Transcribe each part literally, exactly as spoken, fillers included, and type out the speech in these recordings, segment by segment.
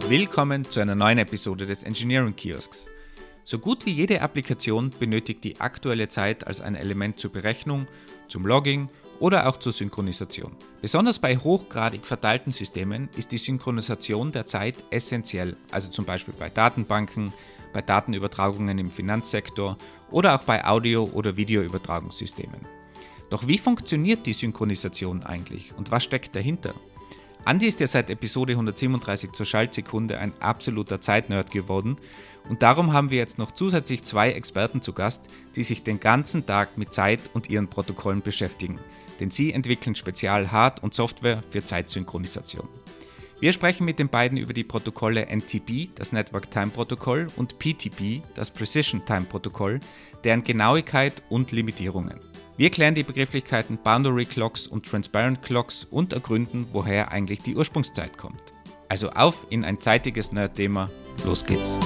Willkommen zu einer neuen Episode des Engineering Kiosks. So gut wie jede Applikation benötigt die aktuelle Zeit als ein Element zur Berechnung, zum Logging oder auch zur Synchronisation. Besonders bei hochgradig verteilten Systemen ist die Synchronisation der Zeit essentiell, also zum Beispiel bei Datenbanken, bei Datenübertragungen im Finanzsektor oder auch bei Audio- oder Videoübertragungssystemen. Doch wie funktioniert die Synchronisation eigentlich und was steckt dahinter? Andi ist ja seit Episode hundertsiebenunddreißig zur Schaltsekunde ein absoluter Zeitnerd geworden und darum haben wir jetzt noch zusätzlich zwei Experten zu Gast, die sich den ganzen Tag mit Zeit und ihren Protokollen beschäftigen, denn sie entwickeln Spezial-Hard- und Software für Zeitsynchronisation. Wir sprechen mit den beiden über die Protokolle N T P, das Network Time Protokoll, und P T P, das Precision Time Protokoll, deren Genauigkeit und Limitierungen. Wir klären die Begrifflichkeiten Boundary Clocks und Transparent Clocks und ergründen, woher eigentlich die Ursprungszeit kommt. Also auf in ein zeitiges Nerd-Thema. Los geht's!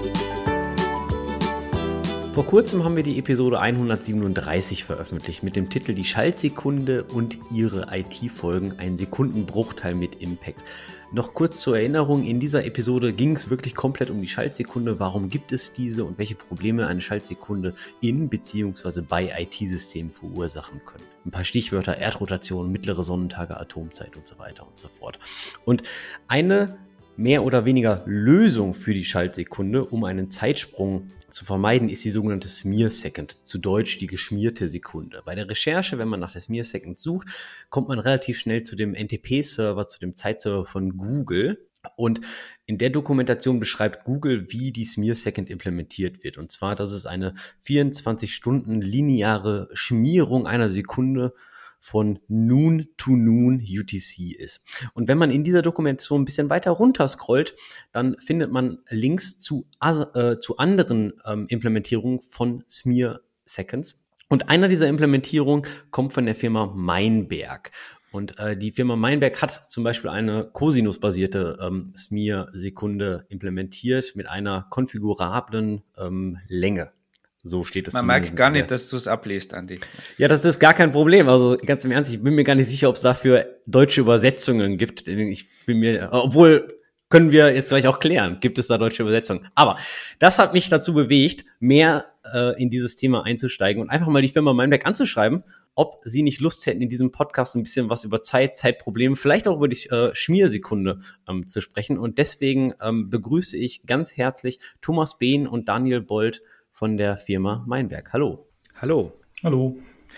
Vor kurzem haben wir die Episode hundertsiebenunddreißig veröffentlicht mit dem Titel Die Schaltsekunde und ihre I T-Folgen, ein Sekundenbruchteil mit Impact. Noch kurz zur Erinnerung, in dieser Episode ging es wirklich komplett um die Schaltsekunde. Warum gibt es diese und welche Probleme eine Schaltsekunde in bzw. bei I T-Systemen verursachen können? Ein paar Stichwörter: Erdrotation, mittlere Sonnentage, Atomzeit und so weiter und so fort. Und eine mehr oder weniger Lösung für die Schaltsekunde, um einen Zeitsprung zu vermeiden, ist die sogenannte Smear Second, zu Deutsch die geschmierte Sekunde. Bei der Recherche, wenn man nach der Smear Second sucht, kommt man relativ schnell zu dem N T P-Server, zu dem Zeitserver von Google. Und in der Dokumentation beschreibt Google, wie die Smear Second implementiert wird. Und zwar, dass es eine vierundzwanzig Stunden lineare Schmierung einer Sekunde von Noon to Noon U T C ist. Und wenn man in dieser Dokumentation ein bisschen weiter runter scrollt, dann findet man Links zu, äh, zu anderen ähm, Implementierungen von Smear Seconds. Und einer dieser Implementierungen kommt von der Firma Meinberg. Und äh, die Firma Meinberg hat zum Beispiel eine Cosinus-basierte ähm, Smear-Sekunde implementiert mit einer konfigurablen ähm, Länge. So steht es. Man merkt gar nicht, dass du es abliest, Andi. Ja, das ist gar kein Problem. Also ganz im Ernst, ich bin mir gar nicht sicher, ob es dafür deutsche Übersetzungen gibt. Ich bin mir, obwohl, können wir jetzt gleich auch klären, gibt es da deutsche Übersetzungen. Aber das hat mich dazu bewegt, mehr äh, in dieses Thema einzusteigen und einfach mal die Firma Meinberg anzuschreiben, ob sie nicht Lust hätten, in diesem Podcast ein bisschen was über Zeit, Zeitprobleme, vielleicht auch über die äh, Schmiersekunde ähm, zu sprechen. Und deswegen ähm, begrüße ich ganz herzlich Thomas Behn und Daniel Bold von der Firma Meinberg. Hallo. Hallo. Hallo.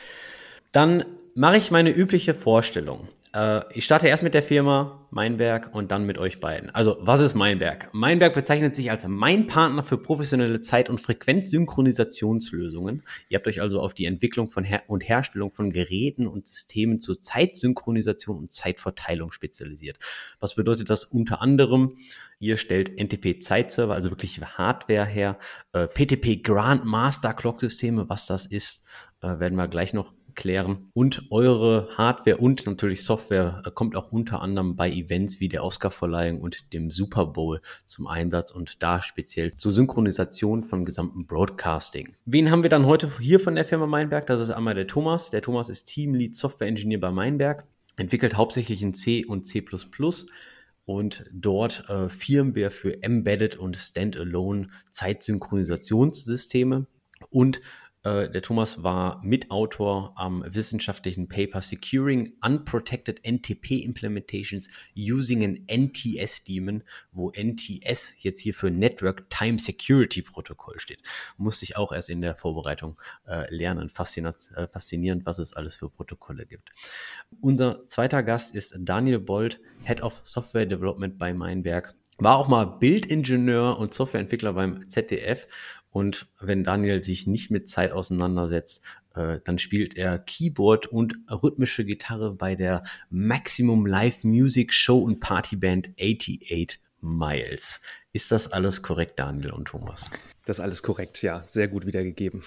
Dann mache ich meine übliche Vorstellung. Äh, ich starte erst mit der Firma Meinberg und dann mit euch beiden. Also, was ist Meinberg? Meinberg bezeichnet sich als mein Partner für professionelle Zeit- und Frequenzsynchronisationslösungen. Ihr habt euch also auf die Entwicklung von Her- und Herstellung von Geräten und Systemen zur Zeitsynchronisation und Zeitverteilung spezialisiert. Was bedeutet das unter anderem? Ihr stellt N T P-Zeitserver, also wirklich Hardware her, äh, P T P Grandmaster Clock-Systeme, was das ist, äh, werden wir gleich noch klären. Und eure Hardware und natürlich Software äh, kommt auch unter anderem bei Events wie der Oscarverleihung und dem Super Bowl zum Einsatz und da speziell zur Synchronisation von gesamten Broadcasting. Wen haben wir dann heute hier von der Firma Meinberg? Das ist einmal der Thomas. Der Thomas ist Teamlead Software Engineer bei Meinberg, entwickelt hauptsächlich in C und C plus plus. Und dort äh, Firmware für Embedded und Standalone Zeitsynchronisationssysteme. Und äh, der Thomas war Mitautor am wissenschaftlichen Paper Securing Unprotected N T P Implementations Using an N T S Daemon, wo N T S jetzt hier für Network Time Security Protokoll steht. Musste ich auch erst in der Vorbereitung äh, lernen. Faszinat- äh, faszinierend, was es alles für Protokolle gibt. Unser zweiter Gast ist Daniel Bold, Head of Software Development bei Meinberg. War auch mal Bildingenieur und Softwareentwickler beim Z D F. Und wenn Daniel sich nicht mit Zeit auseinandersetzt, äh, dann spielt er Keyboard und rhythmische Gitarre bei der Maximum Live Music Show und Partyband achtundachtzig Miles. Ist das alles korrekt, Daniel und Thomas? Das ist alles korrekt, ja. Sehr gut wiedergegeben.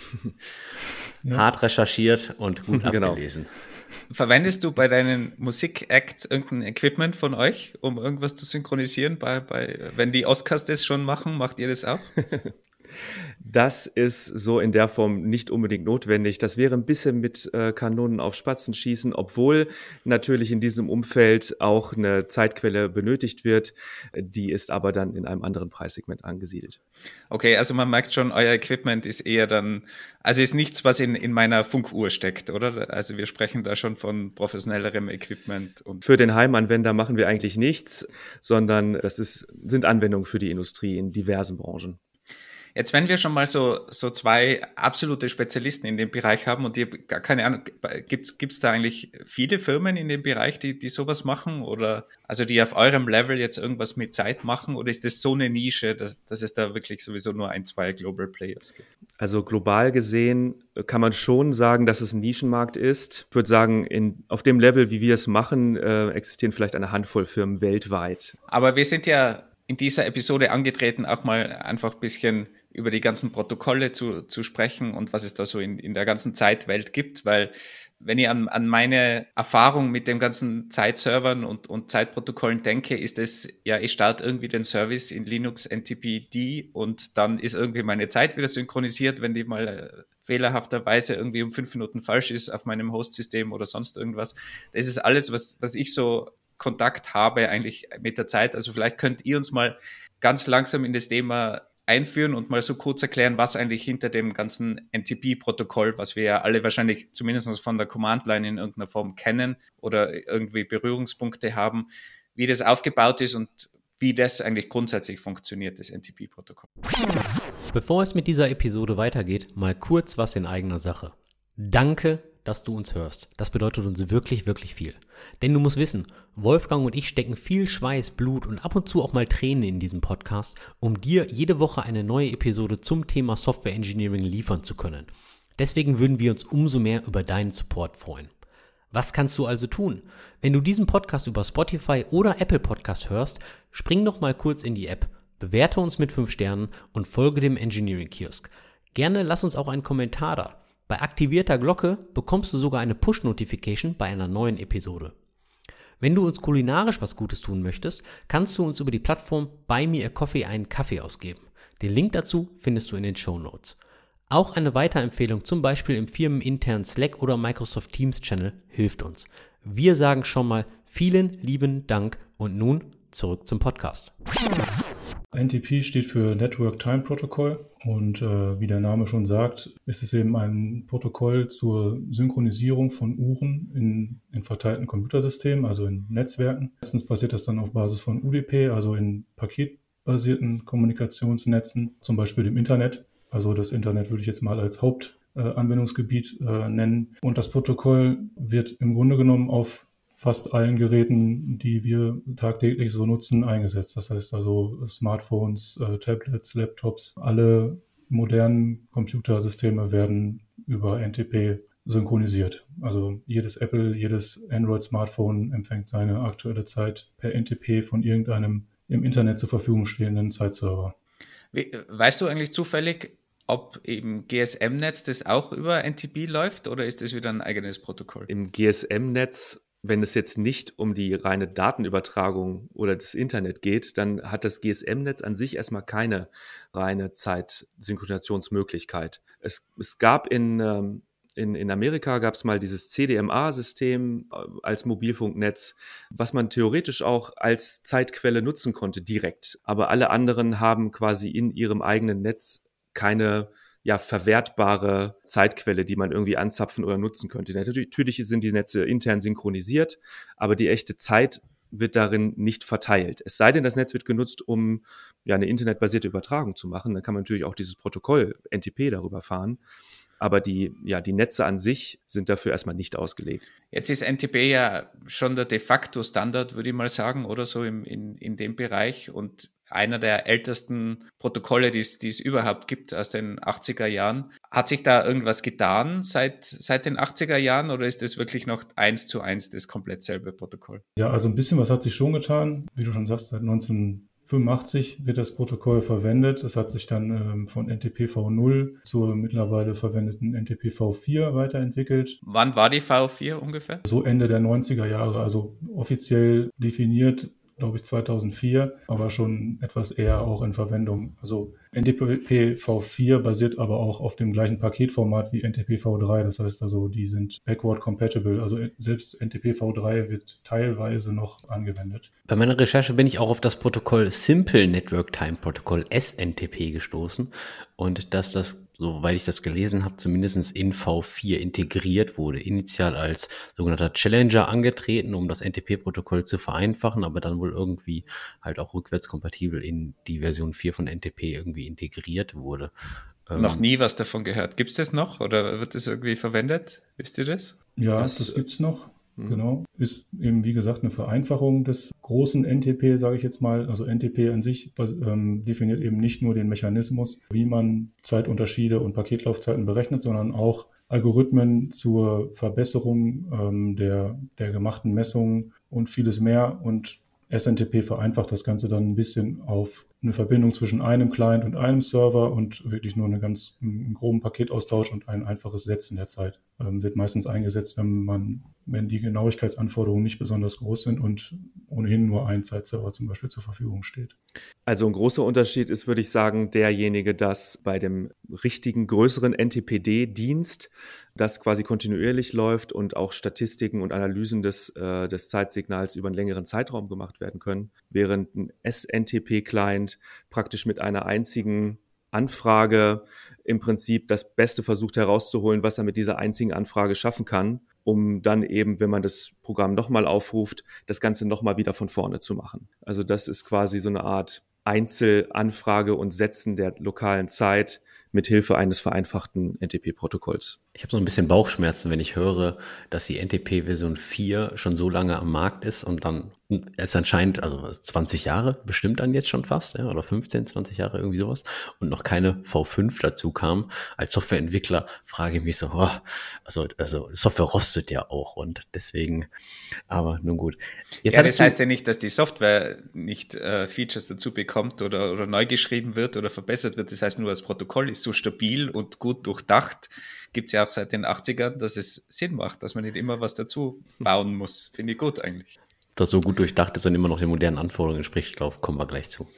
Ja. Hart recherchiert und gut abgelesen. Genau. Verwendest du bei deinen Musik-Acts irgendein Equipment von euch, um irgendwas zu synchronisieren? Bei, bei, wenn die Oscars das schon machen, macht ihr das auch? Das ist so in der Form nicht unbedingt notwendig. Das wäre ein bisschen mit äh, Kanonen auf Spatzen schießen, obwohl natürlich in diesem Umfeld auch eine Zeitquelle benötigt wird. Die ist aber dann in einem anderen Preissegment angesiedelt. Okay, also man merkt schon, euer Equipment ist eher dann, also ist nichts, was in, in meiner Funkuhr steckt, oder? Also wir sprechen da schon von professionellerem Equipment. Und für den Heimanwender machen wir eigentlich nichts, sondern das ist, sind Anwendungen für die Industrie in diversen Branchen. Jetzt, wenn wir schon mal so, so zwei absolute Spezialisten in dem Bereich haben und ihr gar keine Ahnung, gibt's, gibt's da eigentlich viele Firmen in dem Bereich, die, die sowas machen oder, also die auf eurem Level jetzt irgendwas mit Zeit machen oder ist das so eine Nische, dass, dass es da wirklich sowieso nur ein, zwei Global Players gibt? Also global gesehen kann man schon sagen, dass es ein Nischenmarkt ist. Ich würde sagen, in, auf dem Level, wie wir es machen, äh, existieren vielleicht eine Handvoll Firmen weltweit. Aber wir sind ja in dieser Episode angetreten, auch mal einfach ein bisschen über die ganzen Protokolle zu, zu sprechen und was es da so in, in der ganzen Zeitwelt gibt, weil wenn ich an, an meine Erfahrung mit den ganzen Zeitservern und, und Zeitprotokollen denke, ist es, ja, ich starte irgendwie den Service in Linux N T P D und dann ist irgendwie meine Zeit wieder synchronisiert, wenn die mal äh, fehlerhafterweise irgendwie um fünf Minuten falsch ist auf meinem Host-System oder sonst irgendwas. Das ist alles, was, was ich so Kontakt habe eigentlich mit der Zeit. Also vielleicht könnt ihr uns mal ganz langsam in das Thema einführen und mal so kurz erklären, was eigentlich hinter dem ganzen N T P-Protokoll, was wir ja alle wahrscheinlich zumindest von der Command-Line in irgendeiner Form kennen oder irgendwie Berührungspunkte haben, wie das aufgebaut ist und wie das eigentlich grundsätzlich funktioniert, das N T P-Protokoll. Bevor es mit dieser Episode weitergeht, mal kurz was in eigener Sache. Danke, dass du uns hörst. Das bedeutet uns wirklich, wirklich viel. Denn du musst wissen, Wolfgang und ich stecken viel Schweiß, Blut und ab und zu auch mal Tränen in diesem Podcast, um dir jede Woche eine neue Episode zum Thema Software Engineering liefern zu können. Deswegen würden wir uns umso mehr über deinen Support freuen. Was kannst du also tun? Wenn du diesen Podcast über Spotify oder Apple Podcast hörst, spring doch mal kurz in die App, bewerte uns mit fünf Sternen und folge dem Engineering Kiosk. Gerne lass uns auch einen Kommentar da. Bei aktivierter Glocke bekommst du sogar eine Push-Notification bei einer neuen Episode. Wenn du uns kulinarisch was Gutes tun möchtest, kannst du uns über die Plattform Buy Me a Coffee einen Kaffee ausgeben. Den Link dazu findest du in den Shownotes. Auch eine Weiterempfehlung, zum Beispiel im firmeninternen Slack oder Microsoft Teams Channel, hilft uns. Wir sagen schon mal vielen lieben Dank und nun zurück zum Podcast. N T P steht für Network Time Protocol und äh, wie der Name schon sagt, ist es eben ein Protokoll zur Synchronisierung von Uhren in, in verteilten Computersystemen, also in Netzwerken. Meistens passiert das dann auf Basis von U D P, also in paketbasierten Kommunikationsnetzen, zum Beispiel dem Internet. Also das Internet würde ich jetzt mal als Hauptanwendungsgebiet äh, äh, nennen. Und das Protokoll wird im Grunde genommen auf fast allen Geräten, die wir tagtäglich so nutzen, eingesetzt. Das heißt also Smartphones, äh, Tablets, Laptops, alle modernen Computersysteme werden über N T P synchronisiert. Also jedes Apple, jedes Android-Smartphone empfängt seine aktuelle Zeit per N T P von irgendeinem im Internet zur Verfügung stehenden Zeitserver. Weißt du eigentlich zufällig, ob im G S M-Netz das auch über N T P läuft oder ist das wieder ein eigenes Protokoll? Im G S M-Netz, wenn es jetzt nicht um die reine Datenübertragung oder das Internet geht, dann hat das G S M-Netz an sich erstmal keine reine Zeitsynchronisationsmöglichkeit. Es, es gab in, ähm, in, in Amerika gab es mal dieses C D M A-System als Mobilfunknetz, was man theoretisch auch als Zeitquelle nutzen konnte direkt. Aber alle anderen haben quasi in ihrem eigenen Netz keine ja, verwertbare Zeitquelle, die man irgendwie anzapfen oder nutzen könnte. Natürlich sind die Netze intern synchronisiert, aber die echte Zeit wird darin nicht verteilt. Es sei denn, das Netz wird genutzt, um ja eine internetbasierte Übertragung zu machen. Dann kann man natürlich auch dieses Protokoll N T P darüber fahren. Aber die, ja, die Netze an sich sind dafür erstmal nicht ausgelegt. Jetzt ist N T P ja schon der de facto Standard, würde ich mal sagen, oder so im, in, in dem Bereich und einer der ältesten Protokolle, die es, die es überhaupt gibt aus den achtziger Jahren. Hat sich da irgendwas getan seit, seit den achtziger Jahren oder ist das wirklich noch eins zu eins das komplett selbe Protokoll? Ja, also ein bisschen was hat sich schon getan. Wie du schon sagst, seit neunzehnhundertfünfundachtzig wird das Protokoll verwendet. Es hat sich dann ähm, von N T P v null zur mittlerweile verwendeten N T P v vier weiterentwickelt. Wann war die v vier ungefähr? So Ende der neunziger Jahre, also offiziell definiert, glaube ich, zweitausendvier, aber schon etwas eher auch in Verwendung. Also N T P v vier basiert aber auch auf dem gleichen Paketformat wie N T P v drei. Das heißt also, die sind backward compatible. Also selbst N T P v drei wird teilweise noch angewendet. Bei meiner Recherche bin ich auch auf das Protokoll Simple Network Time Protocol S N T P gestoßen und dass das, soweit ich das gelesen habe, zumindest in v vier integriert wurde. Initial als sogenannter Challenger angetreten, um das N T P-Protokoll zu vereinfachen, aber dann wohl irgendwie halt auch rückwärtskompatibel in die Version vier von N T P irgendwie integriert wurde. Noch nie was davon gehört. Gibt es das noch oder wird das irgendwie verwendet? Wisst ihr das? Ja, Das- das, gibt's noch. Genau. Ist eben, wie gesagt, eine Vereinfachung des großen N T P, sage ich jetzt mal. Also N T P an sich ähm, definiert eben nicht nur den Mechanismus, wie man Zeitunterschiede und Paketlaufzeiten berechnet, sondern auch Algorithmen zur Verbesserung ähm, der, der gemachten Messungen und vieles mehr. Und S N T P vereinfacht das Ganze dann ein bisschen auf eine Verbindung zwischen einem Client und einem Server und wirklich nur eine ganz, einen groben Paketaustausch und ein einfaches Setzen der Zeit. Ähm, wird meistens eingesetzt, wenn man, wenn die Genauigkeitsanforderungen nicht besonders groß sind und ohnehin nur ein Zeitserver zum Beispiel zur Verfügung steht. Also ein großer Unterschied ist, würde ich sagen, derjenige, dass bei dem richtigen größeren N T P D-Dienst, das quasi kontinuierlich läuft und auch Statistiken und Analysen des, äh, des Zeitsignals über einen längeren Zeitraum gemacht werden können, während ein S N T P-Client praktisch mit einer einzigen Anfrage im Prinzip das Beste versucht herauszuholen, was er mit dieser einzigen Anfrage schaffen kann, um dann eben, wenn man das Programm nochmal aufruft, das Ganze nochmal wieder von vorne zu machen. Also das ist quasi so eine Art Einzelanfrage und Setzen der lokalen Zeit mit Hilfe eines vereinfachten N T P-Protokolls. Ich habe so ein bisschen Bauchschmerzen, wenn ich höre, dass die N T P Version vier schon so lange am Markt ist und dann es anscheinend, also zwanzig Jahre bestimmt dann jetzt schon fast, ja, oder fünfzehn, zwanzig Jahre, irgendwie sowas, und noch keine v fünf dazu kam. Als Softwareentwickler frage ich mich so, oh, also, also Software rostet ja auch und deswegen, aber nun gut. Jetzt Ja, das hattest du- heißt ja nicht, dass die Software nicht äh, Features dazu bekommt oder, oder neu geschrieben wird oder verbessert wird. Das heißt nur, das Protokoll ist so stabil und gut durchdacht. Gibt es ja auch seit den achtzigern, dass es Sinn macht, dass man nicht immer was dazu bauen muss. Finde ich gut eigentlich. das so gut durchdacht ist und immer noch den modernen Anforderungen entspricht, darauf kommen wir gleich zu.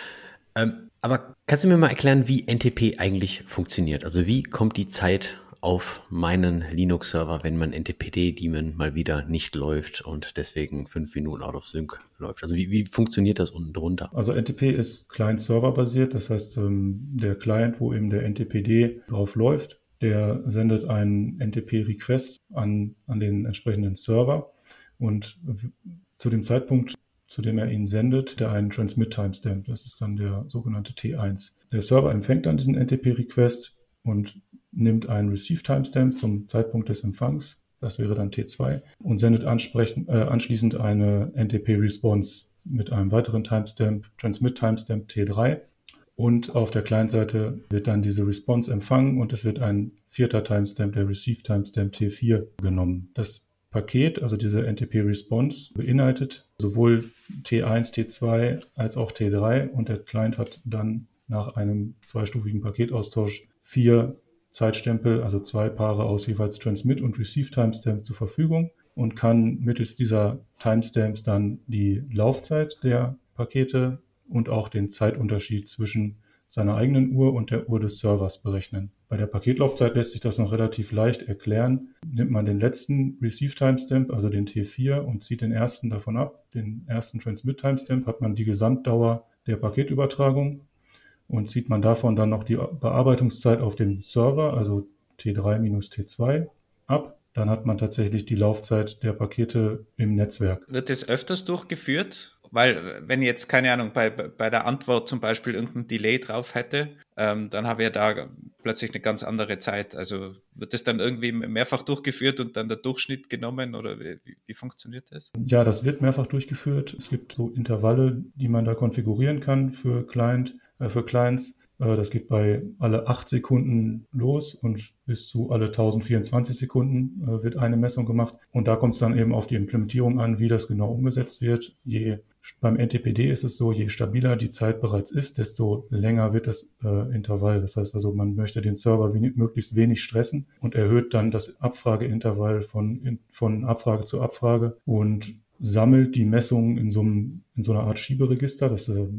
Ähm, aber kannst du mir mal erklären, wie N T P eigentlich funktioniert? Also wie kommt die Zeit auf meinen Linux-Server, wenn mein N T P D-Daemon mal wieder nicht läuft und deswegen fünf Minuten out of sync läuft? Also wie, wie funktioniert das unten drunter? Also N T P ist Client-Server-basiert, das heißt, ähm, der Client, wo eben der N T P D drauf läuft, der sendet einen N T P-Request an, an den entsprechenden Server und w- zu dem Zeitpunkt, zu dem er ihn sendet, der einen Transmit-Timestamp, das ist dann der sogenannte T eins. Der Server empfängt dann diesen N T P-Request und nimmt einen Receive-Timestamp zum Zeitpunkt des Empfangs, das wäre dann T zwei, und sendet ansprechend, äh, anschließend eine N T P-Response mit einem weiteren Timestamp, Transmit-Timestamp T drei. Und auf der Client-Seite wird dann diese Response empfangen und es wird ein vierter Timestamp, der Receive-Timestamp T vier, genommen. Das Paket, also diese N T P-Response, beinhaltet sowohl T eins, T zwei als auch T drei und der Client hat dann nach einem zweistufigen Paketaustausch vier Zeitstempel, also zwei Paare aus jeweils Transmit- und Receive-Timestamp zur Verfügung und kann mittels dieser Timestamps dann die Laufzeit der Pakete und auch den Zeitunterschied zwischen seiner eigenen Uhr und der Uhr des Servers berechnen. Bei der Paketlaufzeit lässt sich das noch relativ leicht erklären. Nimmt man den letzten Receive-Timestamp, also den T vier, und zieht den ersten davon ab, den ersten Transmit-Timestamp, hat man die Gesamtdauer der Paketübertragung und zieht man davon dann noch die Bearbeitungszeit auf dem Server, also T drei minus T zwei, ab. Dann hat man tatsächlich die Laufzeit der Pakete im Netzwerk. Wird das öfters durchgeführt? Weil, wenn ich jetzt, keine Ahnung, bei, bei der Antwort zum Beispiel irgendein Delay drauf hätte, ähm, dann habe ich ja da plötzlich eine ganz andere Zeit. Also wird das dann irgendwie mehrfach durchgeführt und dann der Durchschnitt genommen oder wie, wie funktioniert das? Ja, das wird mehrfach durchgeführt. Es gibt so Intervalle, die man da konfigurieren kann für Client, äh, für Clients. Äh, das geht bei alle acht Sekunden los und bis zu alle tausendvierundzwanzig Sekunden äh, wird eine Messung gemacht. Und da kommt es dann eben auf die Implementierung an, wie das genau umgesetzt wird. Je beim N T P D ist es so, je stabiler die Zeit bereits ist, desto länger wird das äh, Intervall. Das heißt also, man möchte den Server wenig, möglichst wenig stressen und erhöht dann das Abfrageintervall von, in, von Abfrage zu Abfrage und sammelt die Messungen in so, einem, in so einer Art Schieberegister. Das äh,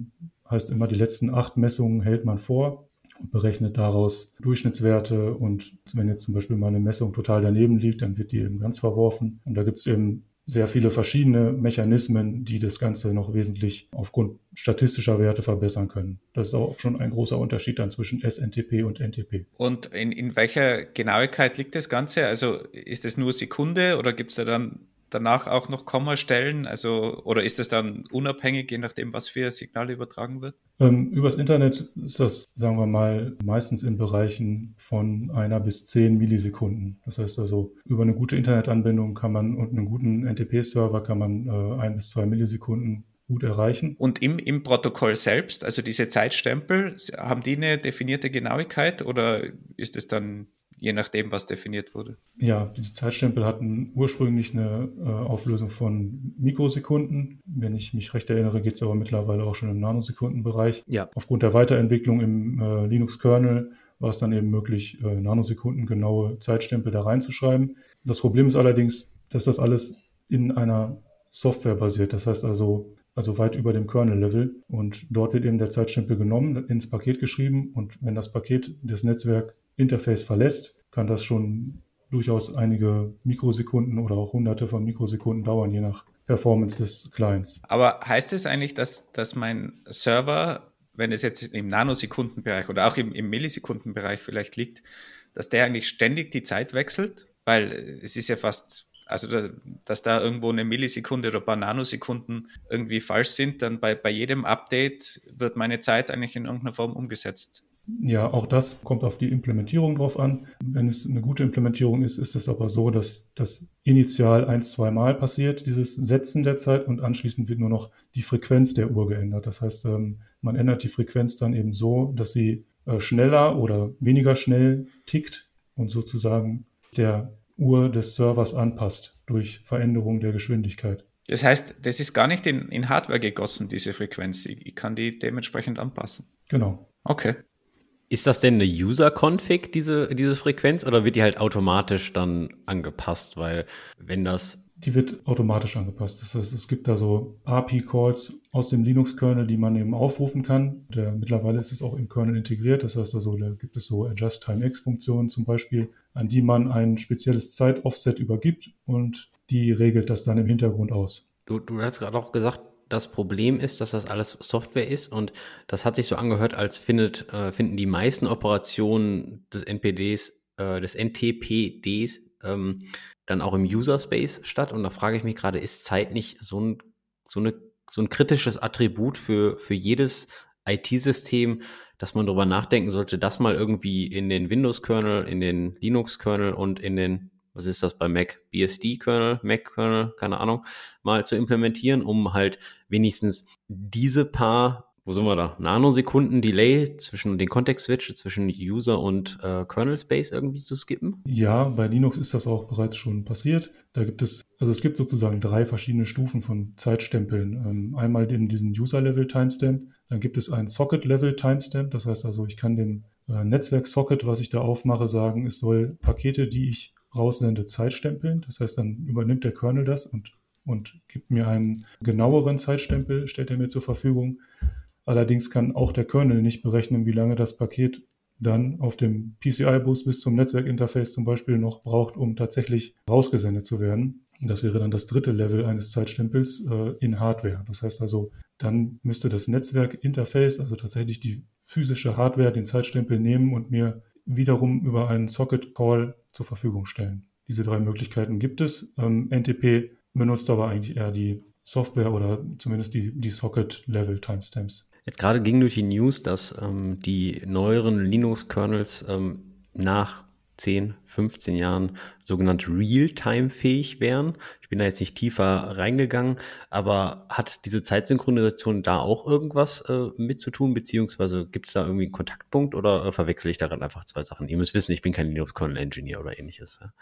heißt immer, die letzten acht Messungen hält man vor und berechnet daraus Durchschnittswerte. Und wenn jetzt zum Beispiel mal eine Messung total daneben liegt, dann wird die eben ganz verworfen. Und da gibt es eben sehr viele verschiedene Mechanismen, die das Ganze noch wesentlich aufgrund statistischer Werte verbessern können. Das ist auch schon ein großer Unterschied dann zwischen S N T P und N T P. Und in, in welcher Genauigkeit liegt das Ganze? Also ist es nur Sekunde oder gibt es da dann danach auch noch Kommastellen? Also, oder ist das dann unabhängig, je nachdem, was für Signale übertragen wird? Ähm, übers Internet ist das, sagen wir mal, meistens in Bereichen von einer bis zehn Millisekunden. Das heißt also, über eine gute Internetanbindung kann man und einen guten N T P-Server kann man äh, ein bis zwei Millisekunden gut erreichen. Und im, im Protokoll selbst, also diese Zeitstempel, haben die eine definierte Genauigkeit oder ist es dann je nachdem, was definiert wurde? Ja, die Zeitstempel hatten ursprünglich eine äh, Auflösung von Mikrosekunden. Wenn ich mich recht erinnere, geht es aber mittlerweile auch schon im Nanosekundenbereich. Ja. Aufgrund der Weiterentwicklung im äh, Linux-Kernel war es dann eben möglich, äh, Nanosekunden-genaue Zeitstempel da reinzuschreiben. Das Problem ist allerdings, dass das alles in einer Software basiert. Das heißt also, also weit über dem Kernel-Level. Und dort wird eben der Zeitstempel genommen, ins Paket geschrieben. Und wenn das Paket das Netzwerk-Interface verlässt, kann das schon durchaus einige Mikrosekunden oder auch hunderte von Mikrosekunden dauern, je nach Performance des Clients. Aber heißt es eigentlich, dass, dass mein Server, wenn es jetzt im Nanosekundenbereich oder auch im, im Millisekundenbereich vielleicht liegt, dass der eigentlich ständig die Zeit wechselt? Weil es ist ja fast, also da, dass da irgendwo eine Millisekunde oder ein paar Nanosekunden irgendwie falsch sind, dann bei, bei jedem Update wird meine Zeit eigentlich in irgendeiner Form umgesetzt. Ja, auch das kommt auf die Implementierung drauf an. Wenn es eine gute Implementierung ist, ist es aber so, dass das initial ein, zwei Mal passiert, dieses Setzen der Zeit, und anschließend wird nur noch die Frequenz der Uhr geändert. Das heißt, man ändert die Frequenz dann eben so, dass sie schneller oder weniger schnell tickt und sozusagen der Uhr des Servers anpasst durch Veränderung der Geschwindigkeit. Das heißt, das ist gar nicht in, in Hardware gegossen, diese Frequenz. Ich, ich kann die dementsprechend anpassen. Genau. Okay. Ist das denn eine User-Config, diese, diese Frequenz, oder wird die halt automatisch dann angepasst? Weil wenn das... Die wird automatisch angepasst. Das heißt, es gibt da so A P I-Calls aus dem Linux-Kernel, die man eben aufrufen kann. Der, mittlerweile ist es auch im Kernel integriert. Das heißt also, da gibt es so Adjust-Time-X-Funktionen zum Beispiel, an die man ein spezielles Zeit-Offset übergibt und die regelt das dann im Hintergrund aus. Du, du hast gerade auch gesagt, das Problem ist, dass das alles Software ist, und das hat sich so angehört, als findet, äh, finden die meisten Operationen des N P Ds, äh, des N T P Ds ähm, dann auch im User-Space statt. Und da frage ich mich gerade, ist Zeit nicht so ein, so eine, so ein kritisches Attribut für, für jedes I T-System, dass man darüber nachdenken sollte, das mal irgendwie in den Windows-Kernel, in den Linux-Kernel und in den, was ist das bei Mac, B S D-Kernel, Mac-Kernel, keine Ahnung, mal zu implementieren, um halt wenigstens diese paar, wo sind wir da, Nanosekunden Delay zwischen den Kontext-Switch zwischen User und äh, Kernel-Space irgendwie zu skippen? Ja, bei Linux ist das auch bereits schon passiert. Da gibt es, also es gibt sozusagen drei verschiedene Stufen von Zeitstempeln. Ähm, einmal in diesen User-Level-Timestamp, dann gibt es einen Socket-Level-Timestamp, das heißt also, ich kann dem äh, Netzwerk-Socket, was ich da aufmache, sagen, es soll Pakete, die ich raussende, Zeitstempeln. Das heißt, dann übernimmt der Kernel das und, und gibt mir einen genaueren Zeitstempel, stellt er mir zur Verfügung. Allerdings kann auch der Kernel nicht berechnen, wie lange das Paket dann auf dem P C I-Bus bis zum Netzwerkinterface zum Beispiel noch braucht, um tatsächlich rausgesendet zu werden. Das wäre dann das dritte Level eines Zeitstempels äh, in Hardware. Das heißt also, dann müsste das Netzwerkinterface, also tatsächlich die physische Hardware, den Zeitstempel nehmen und mir wiederum über einen Socket-Call zur Verfügung stellen. Diese drei Möglichkeiten gibt es. Ähm, N T P benutzt aber eigentlich eher die Software oder zumindest die, die Socket-Level-Timestamps. Jetzt gerade ging durch die News, dass ähm, die neueren Linux-Kernels ähm, nach zehn, fünfzehn Jahren sogenannt Real-Time-fähig wären. Ich bin da jetzt nicht tiefer reingegangen, aber hat diese Zeitsynchronisation da auch irgendwas äh, mit zu tun, beziehungsweise gibt es da irgendwie einen Kontaktpunkt, oder äh, verwechsel ich daran einfach zwei Sachen? Ihr müsst wissen, ich bin kein Linux-Kernel-Engineer oder ähnliches. Ja.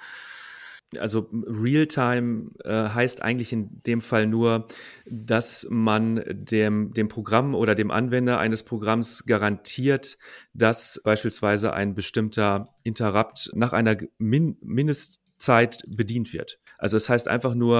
Also Realtime äh, heißt eigentlich in dem Fall nur, dass man dem, dem Programm oder dem Anwender eines Programms garantiert, dass beispielsweise ein bestimmter Interrupt nach einer Min- Mindestzeit bedient wird. Also es heißt einfach nur,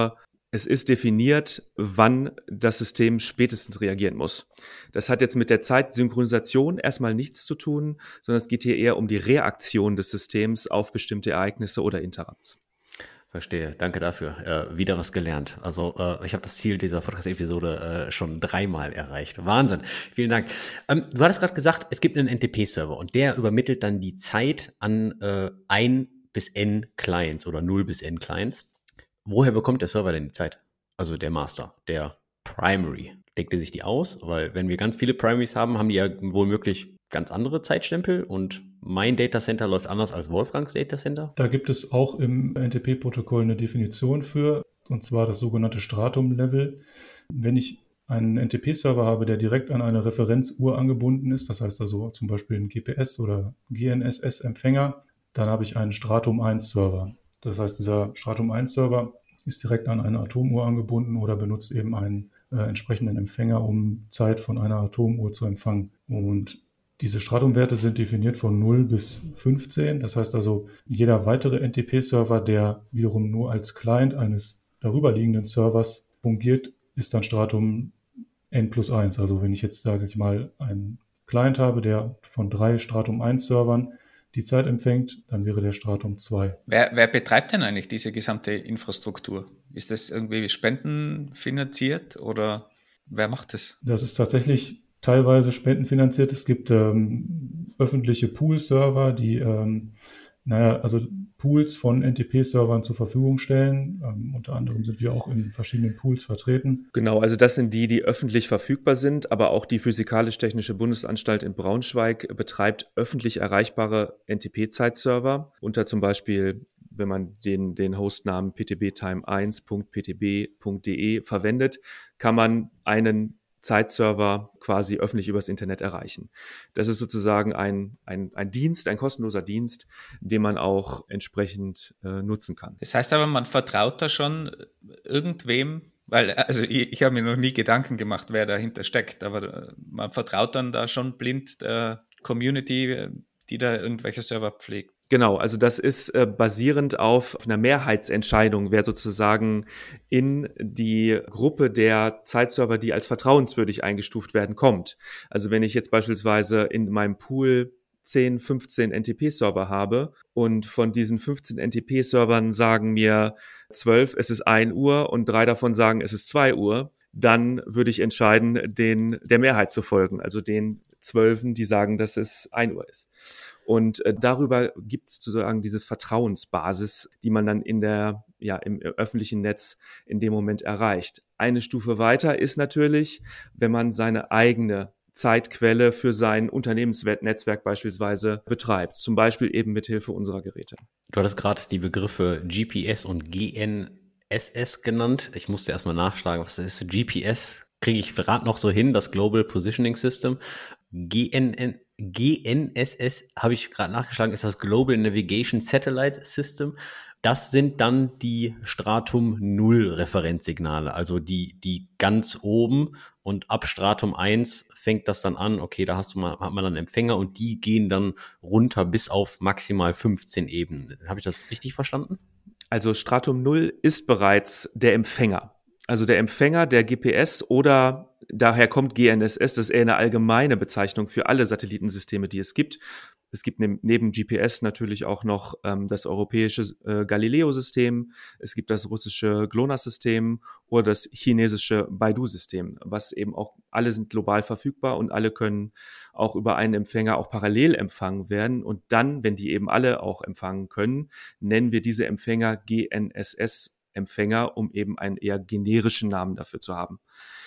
Es ist definiert, wann das System spätestens reagieren muss. Das hat jetzt mit der Zeitsynchronisation erstmal nichts zu tun, sondern es geht hier eher um die Reaktion des Systems auf bestimmte Ereignisse oder Interrupts. Verstehe, danke dafür. Äh, wieder was gelernt. Also äh, ich habe das Ziel dieser Podcast-Episode äh, schon dreimal erreicht. Wahnsinn, vielen Dank. Ähm, du hattest gerade gesagt, es gibt einen N T P-Server und der übermittelt dann die Zeit an äh, ein bis n Clients oder null bis n Clients. Woher bekommt der Server denn die Zeit? Also der Master, der Primary. Deckt er sich die aus? Weil wenn wir ganz viele Primaries haben, haben die ja womöglich ganz andere Zeitstempel und mein Datacenter läuft anders als Wolfgangs Datacenter. Da gibt es auch im N T P-Protokoll eine Definition für, und zwar das sogenannte Stratum-Level. Wenn ich einen N T P-Server habe, der direkt an eine Referenzuhr angebunden ist, das heißt also zum Beispiel ein G P S oder G N S S-Empfänger, dann habe ich einen Stratum eins Server. Das heißt, dieser Stratum eins Server ist direkt an eine Atomuhr angebunden oder benutzt eben einen äh, entsprechenden Empfänger, um Zeit von einer Atomuhr zu empfangen. Und diese Stratumwerte sind definiert von null bis fünfzehn. Das heißt also, jeder weitere N T P-Server, der wiederum nur als Client eines darüberliegenden Servers fungiert, ist dann Stratum n plus eins. Also wenn ich jetzt, sage ich mal, einen Client habe, der von drei Stratum eins Servern die Zeit empfängt, dann wäre der Stratum zwei. Wer, wer betreibt denn eigentlich diese gesamte Infrastruktur? Ist das irgendwie spendenfinanziert oder wer macht das? Das ist tatsächlich teilweise spendenfinanziert. Es gibt ähm, öffentliche Pool-Server, die ähm, naja, also Pools von N T P-Servern zur Verfügung stellen. Ähm, unter anderem sind wir auch in verschiedenen Pools vertreten. Genau, also das sind die, die öffentlich verfügbar sind, aber auch die Physikalisch-Technische Bundesanstalt in Braunschweig betreibt öffentlich erreichbare N T P-Zeitserver unter zum Beispiel, wenn man den, den Hostnamen p t b time eins punkt p t b punkt d e verwendet, kann man einen Zeitserver quasi öffentlich übers Internet erreichen. Das ist sozusagen ein, ein, ein Dienst, ein kostenloser Dienst, den man auch entsprechend äh, nutzen kann. Das heißt aber, man vertraut da schon irgendwem, weil, also ich, ich habe mir noch nie Gedanken gemacht, wer dahinter steckt, aber man vertraut dann da schon blind der Community, die da irgendwelche Server pflegt. Genau, also das ist äh, basierend auf einer Mehrheitsentscheidung, wer sozusagen in die Gruppe der Zeitserver, die als vertrauenswürdig eingestuft werden, kommt. Also wenn ich jetzt beispielsweise in meinem Pool zehn, fünfzehn N T P-Server habe und von diesen fünfzehn N T P-Servern sagen mir zwölf, es ist ein Uhr und drei davon sagen, es ist zwei Uhr, dann würde ich entscheiden, den der Mehrheit zu folgen, also den Zwölfen, die sagen, dass es ein Uhr ist. Und äh, darüber gibt es sozusagen diese Vertrauensbasis, die man dann in der, ja, im öffentlichen Netz in dem Moment erreicht. Eine Stufe weiter ist natürlich, wenn man seine eigene Zeitquelle für sein Unternehmensnetzwerk beispielsweise betreibt, zum Beispiel eben mit Hilfe unserer Geräte. Du hattest gerade die Begriffe G P S und G N S S genannt. Ich musste erstmal nachschlagen, was das ist. G P S kriege ich gerade noch so hin, das Global Positioning System. G N N, G N S S habe ich gerade nachgeschlagen, ist das Global Navigation Satellite System. Das sind dann die Stratum null Referenzsignale, also die, die ganz oben, und ab Stratum eins fängt das dann an, okay, da hast du mal, hat man dann Empfänger und die gehen dann runter bis auf maximal fünfzehn Ebenen. Habe ich das richtig verstanden? Also Stratum null ist bereits der Empfänger. Also der Empfänger der G P S oder daher kommt G N S S, das ist eher eine allgemeine Bezeichnung für alle Satellitensysteme, die es gibt. Es gibt ne, neben G P S natürlich auch noch ähm, das europäische äh, Galileo-System, es gibt das russische GLONASS-System oder das chinesische Baidu-System, was eben auch, alle sind global verfügbar und alle können auch über einen Empfänger auch parallel empfangen werden. Und dann, wenn die eben alle auch empfangen können, nennen wir diese Empfänger G N S S-Empfänger, um eben einen eher generischen Namen dafür zu haben.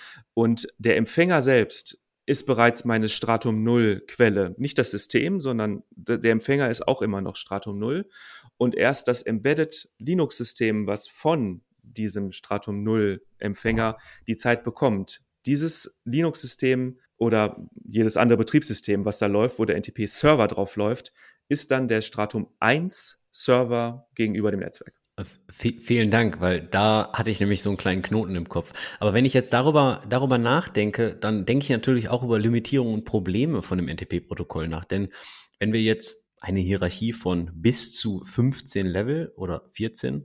Und der Empfänger selbst ist bereits meine Stratum null Quelle. Nicht das System, sondern der Empfänger ist auch immer noch Stratum null. Und erst das Embedded Linux-System, was von diesem Stratum null Empfänger die Zeit bekommt, dieses Linux-System oder jedes andere Betriebssystem, was da läuft, wo der N T P-Server drauf läuft, ist dann der Stratum eins Server gegenüber dem Netzwerk. V- vielen Dank, weil da hatte ich nämlich so einen kleinen Knoten im Kopf. Aber wenn ich jetzt darüber, darüber nachdenke, dann denke ich natürlich auch über Limitierungen und Probleme von dem N T P-Protokoll nach. Denn wenn wir jetzt eine Hierarchie von bis zu fünfzehn Level oder vierzehn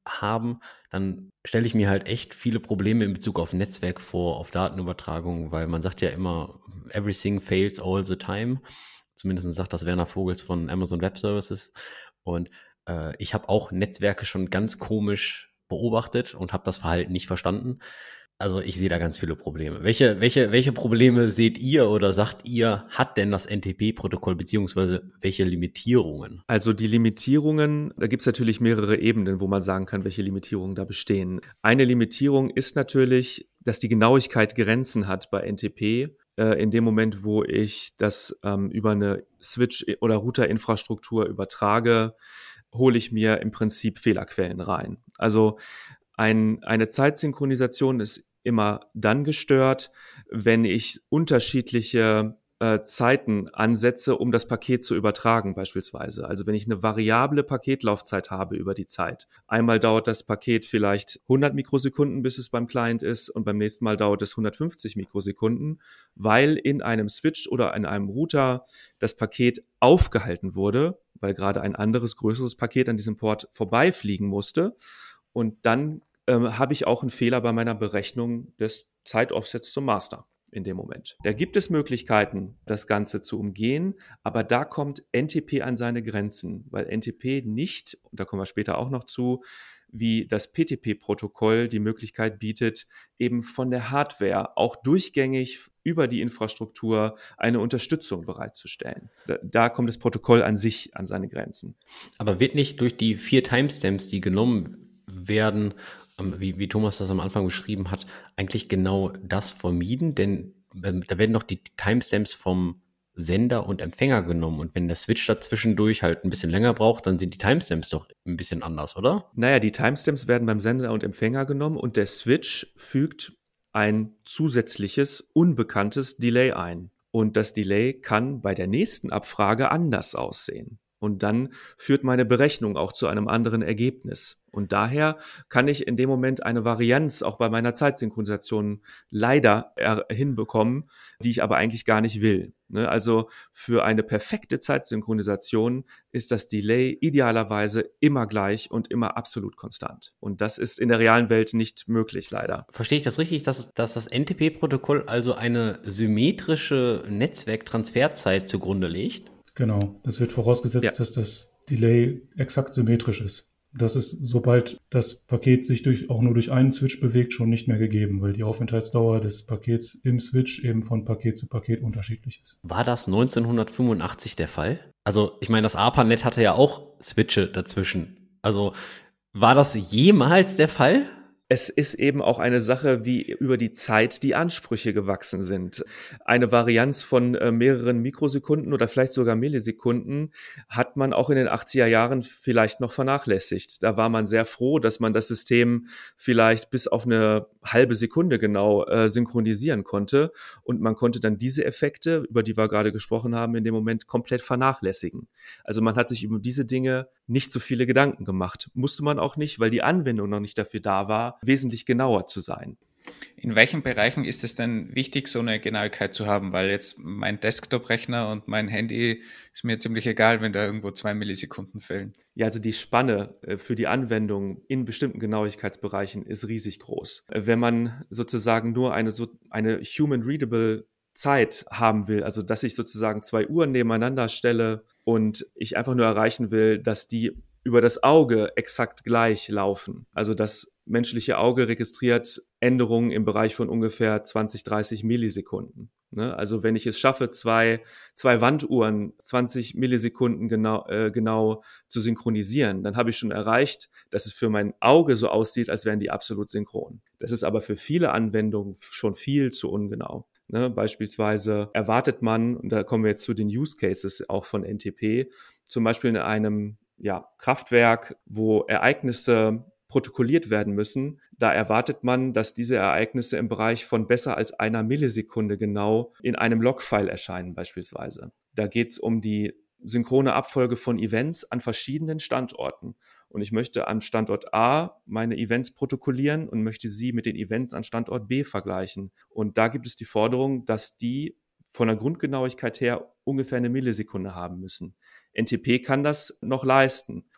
haben, dann stelle ich mir halt echt viele Probleme in Bezug auf Netzwerk vor, auf Datenübertragung, weil man sagt ja immer, everything fails all the time. Zumindest sagt das Werner Vogels von Amazon Web Services. Und äh, ich habe auch Netzwerke schon ganz komisch beobachtet und habe das Verhalten nicht verstanden. Also ich sehe da ganz viele Probleme. Welche, welche, welche Probleme seht ihr oder sagt ihr, hat denn das N T P-Protokoll, beziehungsweise welche Limitierungen? Also die Limitierungen, da gibt es natürlich mehrere Ebenen, wo man sagen kann, welche Limitierungen da bestehen. Eine Limitierung ist natürlich, dass die Genauigkeit Grenzen hat bei N T P. Äh, in dem Moment, wo ich das ähm, über eine Switch- oder Router-Infrastruktur übertrage, hole ich mir im Prinzip Fehlerquellen rein. Also ein, eine Zeitsynchronisation ist immer dann gestört, wenn ich unterschiedliche äh, Zeiten ansetze, um das Paket zu übertragen beispielsweise. Also wenn ich eine variable Paketlaufzeit habe über die Zeit. Einmal dauert das Paket vielleicht hundert Mikrosekunden, bis es beim Client ist, und beim nächsten Mal dauert es hundertfünfzig Mikrosekunden, weil in einem Switch oder in einem Router das Paket aufgehalten wurde, weil gerade ein anderes, größeres Paket an diesem Port vorbeifliegen musste. Und dann ähm, habe ich auch einen Fehler bei meiner Berechnung des Zeitoffsets zum Master in dem Moment. Da gibt es Möglichkeiten, das Ganze zu umgehen, aber da kommt N T P an seine Grenzen, weil N T P nicht, und da kommen wir später auch noch zu, wie das P T P-Protokoll die Möglichkeit bietet, eben von der Hardware auch durchgängig über die Infrastruktur eine Unterstützung bereitzustellen. Da, da kommt das Protokoll an sich an seine Grenzen. Aber wird nicht durch die vier Timestamps, die genommen werden, wie, wie Thomas das am Anfang beschrieben hat, eigentlich genau das vermieden? Denn ähm, da werden doch die Timestamps vom Sender und Empfänger genommen. Und wenn der Switch dazwischendurch halt ein bisschen länger braucht, dann sind die Timestamps doch ein bisschen anders, oder? Naja, die Timestamps werden beim Sender und Empfänger genommen und der Switch fügt ein zusätzliches, unbekanntes Delay ein. Und das Delay kann bei der nächsten Abfrage anders aussehen. Und dann führt meine Berechnung auch zu einem anderen Ergebnis. Und daher kann ich in dem Moment eine Varianz auch bei meiner Zeitsynchronisation leider hinbekommen, die ich aber eigentlich gar nicht will. Also für eine perfekte Zeitsynchronisation ist das Delay idealerweise immer gleich und immer absolut konstant. Und das ist in der realen Welt nicht möglich, leider. Verstehe ich das richtig, dass, dass das N T P-Protokoll also eine symmetrische Netzwerktransferzeit zugrunde legt? Genau, das wird vorausgesetzt, ja, dass das Delay exakt symmetrisch ist. Das ist, sobald das Paket sich durch, auch nur durch einen Switch bewegt, schon nicht mehr gegeben, weil die Aufenthaltsdauer des Pakets im Switch eben von Paket zu Paket unterschiedlich ist. War das neunzehnhundertfünfundachtzig der Fall? Also ich meine, das ARPANET hatte ja auch Switche dazwischen. Also war das jemals der Fall? Es ist eben auch eine Sache, wie über die Zeit die Ansprüche gewachsen sind. Eine Varianz von äh, mehreren Mikrosekunden oder vielleicht sogar Millisekunden hat man auch in den achtziger Jahren vielleicht noch vernachlässigt. Da war man sehr froh, dass man das System vielleicht bis auf eine halbe Sekunde genau äh, synchronisieren konnte. Und man konnte dann diese Effekte, über die wir gerade gesprochen haben, in dem Moment komplett vernachlässigen. Also man hat sich über diese Dinge nicht so viele Gedanken gemacht. Musste man auch nicht, weil die Anwendung noch nicht dafür da war, wesentlich genauer zu sein. In welchen Bereichen ist es denn wichtig, so eine Genauigkeit zu haben? Weil jetzt mein Desktop-Rechner und mein Handy ist mir ziemlich egal, wenn da irgendwo zwei Millisekunden fehlen. Ja, also die Spanne für die Anwendung in bestimmten Genauigkeitsbereichen ist riesig groß. Wenn man sozusagen nur eine, so eine human-readable Zeit haben will, also dass ich sozusagen zwei Uhren nebeneinander stelle und ich einfach nur erreichen will, dass die über das Auge exakt gleich laufen. Also das menschliche Auge registriert Änderungen im Bereich von ungefähr zwanzig, dreißig Millisekunden. Also wenn ich es schaffe, zwei, zwei Wanduhren zwanzig Millisekunden genau, äh, genau zu synchronisieren, dann habe ich schon erreicht, dass es für mein Auge so aussieht, als wären die absolut synchron. Das ist aber für viele Anwendungen schon viel zu ungenau. Ne, beispielsweise erwartet man, und da kommen wir jetzt zu den Use Cases auch von N T P, zum Beispiel in einem ja, Kraftwerk, wo Ereignisse protokolliert werden müssen, da erwartet man, dass diese Ereignisse im Bereich von besser als einer Millisekunde genau in einem Logfile erscheinen beispielsweise. Da geht es um die synchrone Abfolge von Events an verschiedenen Standorten. Und ich möchte am Standort A meine Events protokollieren und möchte sie mit den Events an Standort B vergleichen. Und da gibt es die Forderung, dass die von der Grundgenauigkeit her ungefähr eine Millisekunde haben müssen. N T P kann das noch leisten.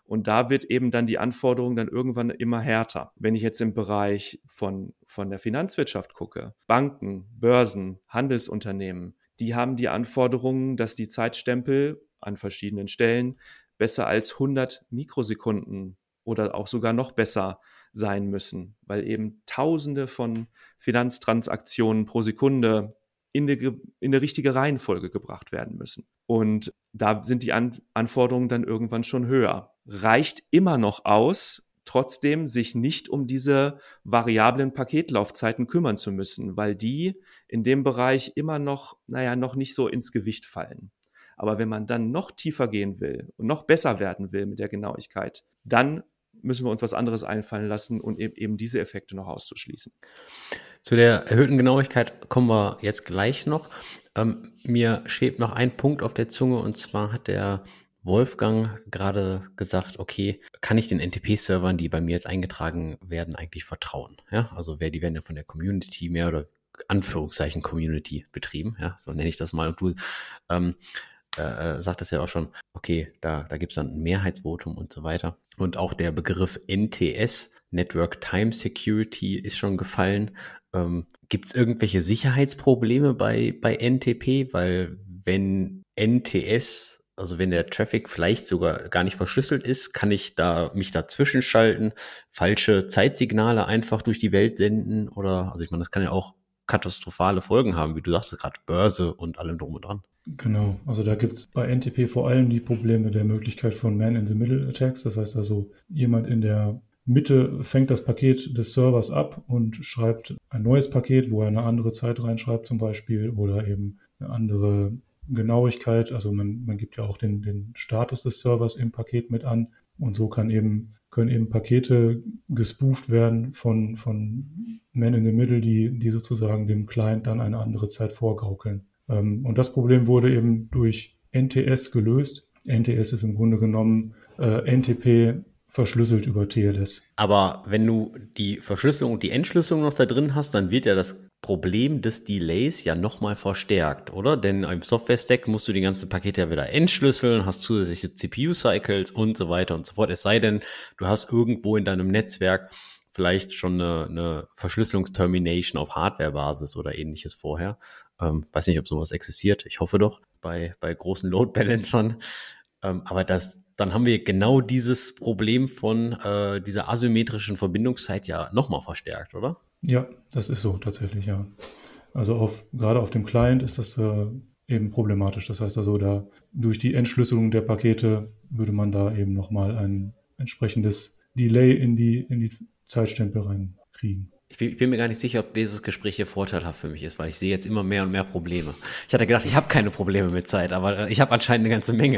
Und da wird eben dann die Anforderung dann irgendwann immer härter. Wenn ich jetzt im Bereich von, von der Finanzwirtschaft gucke, Banken, Börsen, Handelsunternehmen, die haben die Anforderungen, dass die Zeitstempel an verschiedenen Stellen besser als hundert Mikrosekunden oder auch sogar noch besser sein müssen, weil eben Tausende von Finanztransaktionen pro Sekunde in die, in eine richtige Reihenfolge gebracht werden müssen. Und da sind die An- Anforderungen dann irgendwann schon höher. Reicht immer noch aus, trotzdem sich nicht um diese variablen Paketlaufzeiten kümmern zu müssen, weil die in dem Bereich immer noch, naja, noch nicht so ins Gewicht fallen. Aber wenn man dann noch tiefer gehen will und noch besser werden will mit der Genauigkeit, dann müssen wir uns was anderes einfallen lassen und eben, eben diese Effekte noch auszuschließen. Zu der erhöhten Genauigkeit kommen wir jetzt gleich noch. Ähm, mir schwebt noch ein Punkt auf der Zunge, und zwar hat der Wolfgang gerade gesagt, okay, kann ich den N T P-Servern, die bei mir jetzt eingetragen werden, eigentlich vertrauen? Ja, also wer, die werden ja von der Community mehr oder Anführungszeichen Community betrieben, ja, so nenne ich das mal. Und du ähm, äh, sagt das ja auch schon, okay, da, da gibt es dann ein Mehrheitsvotum und so weiter. Und auch der Begriff N T S, Network Time Security, ist schon gefallen. Ähm, gibt es irgendwelche Sicherheitsprobleme bei, bei N T P? Weil wenn N T S, also wenn der Traffic vielleicht sogar gar nicht verschlüsselt ist, kann ich da mich dazwischen schalten, falsche Zeitsignale einfach durch die Welt senden oder, also ich meine, das kann ja auch katastrophale Folgen haben, wie du sagst, gerade Börse und allem drum und dran. Genau, also da gibt es bei N T P vor allem die Probleme der Möglichkeit von Man-in-the-Middle-Attacks. Das heißt also, jemand in der Mitte fängt das Paket des Servers ab und schreibt ein neues Paket, wo er eine andere Zeit reinschreibt zum Beispiel oder eben eine andere Genauigkeit. Also man, man gibt ja auch den, den Status des Servers im Paket mit an und so kann eben, können eben Pakete gespooft werden von, von Man-in-the-Middle, die, die sozusagen dem Client dann eine andere Zeit vorgaukeln. Und das Problem wurde eben durch N T S gelöst. N T S ist im Grunde genommen äh, N T P verschlüsselt über T L S. Aber wenn du die Verschlüsselung und die Entschlüsselung noch da drin hast, dann wird ja das Problem des Delays ja nochmal verstärkt, oder? Denn im Software-Stack musst du die ganzen Pakete ja wieder entschlüsseln, hast zusätzliche C P U-Cycles und so weiter und so fort. Es sei denn, du hast irgendwo in deinem Netzwerk vielleicht schon eine, eine Verschlüsselungstermination auf Hardware-Basis oder ähnliches vorher. Ähm, weiß nicht, ob sowas existiert. Ich hoffe doch bei, bei großen Load-Balancern. Ähm, aber das, dann haben wir genau dieses Problem von äh, dieser asymmetrischen Verbindungszeit ja nochmal verstärkt, oder? Ja, das ist so tatsächlich, ja. Also auf, gerade auf dem Client ist das äh, eben problematisch. Das heißt also, da durch die Entschlüsselung der Pakete würde man da eben nochmal ein entsprechendes Delay in die, in die Zeitstempel reinkriegen. Ich bin, ich bin mir gar nicht sicher, ob dieses Gespräch hier vorteilhaft für mich ist, weil ich sehe jetzt immer mehr und mehr Probleme. Ich hatte gedacht, ich habe keine Probleme mit Zeit, aber ich habe anscheinend eine ganze Menge.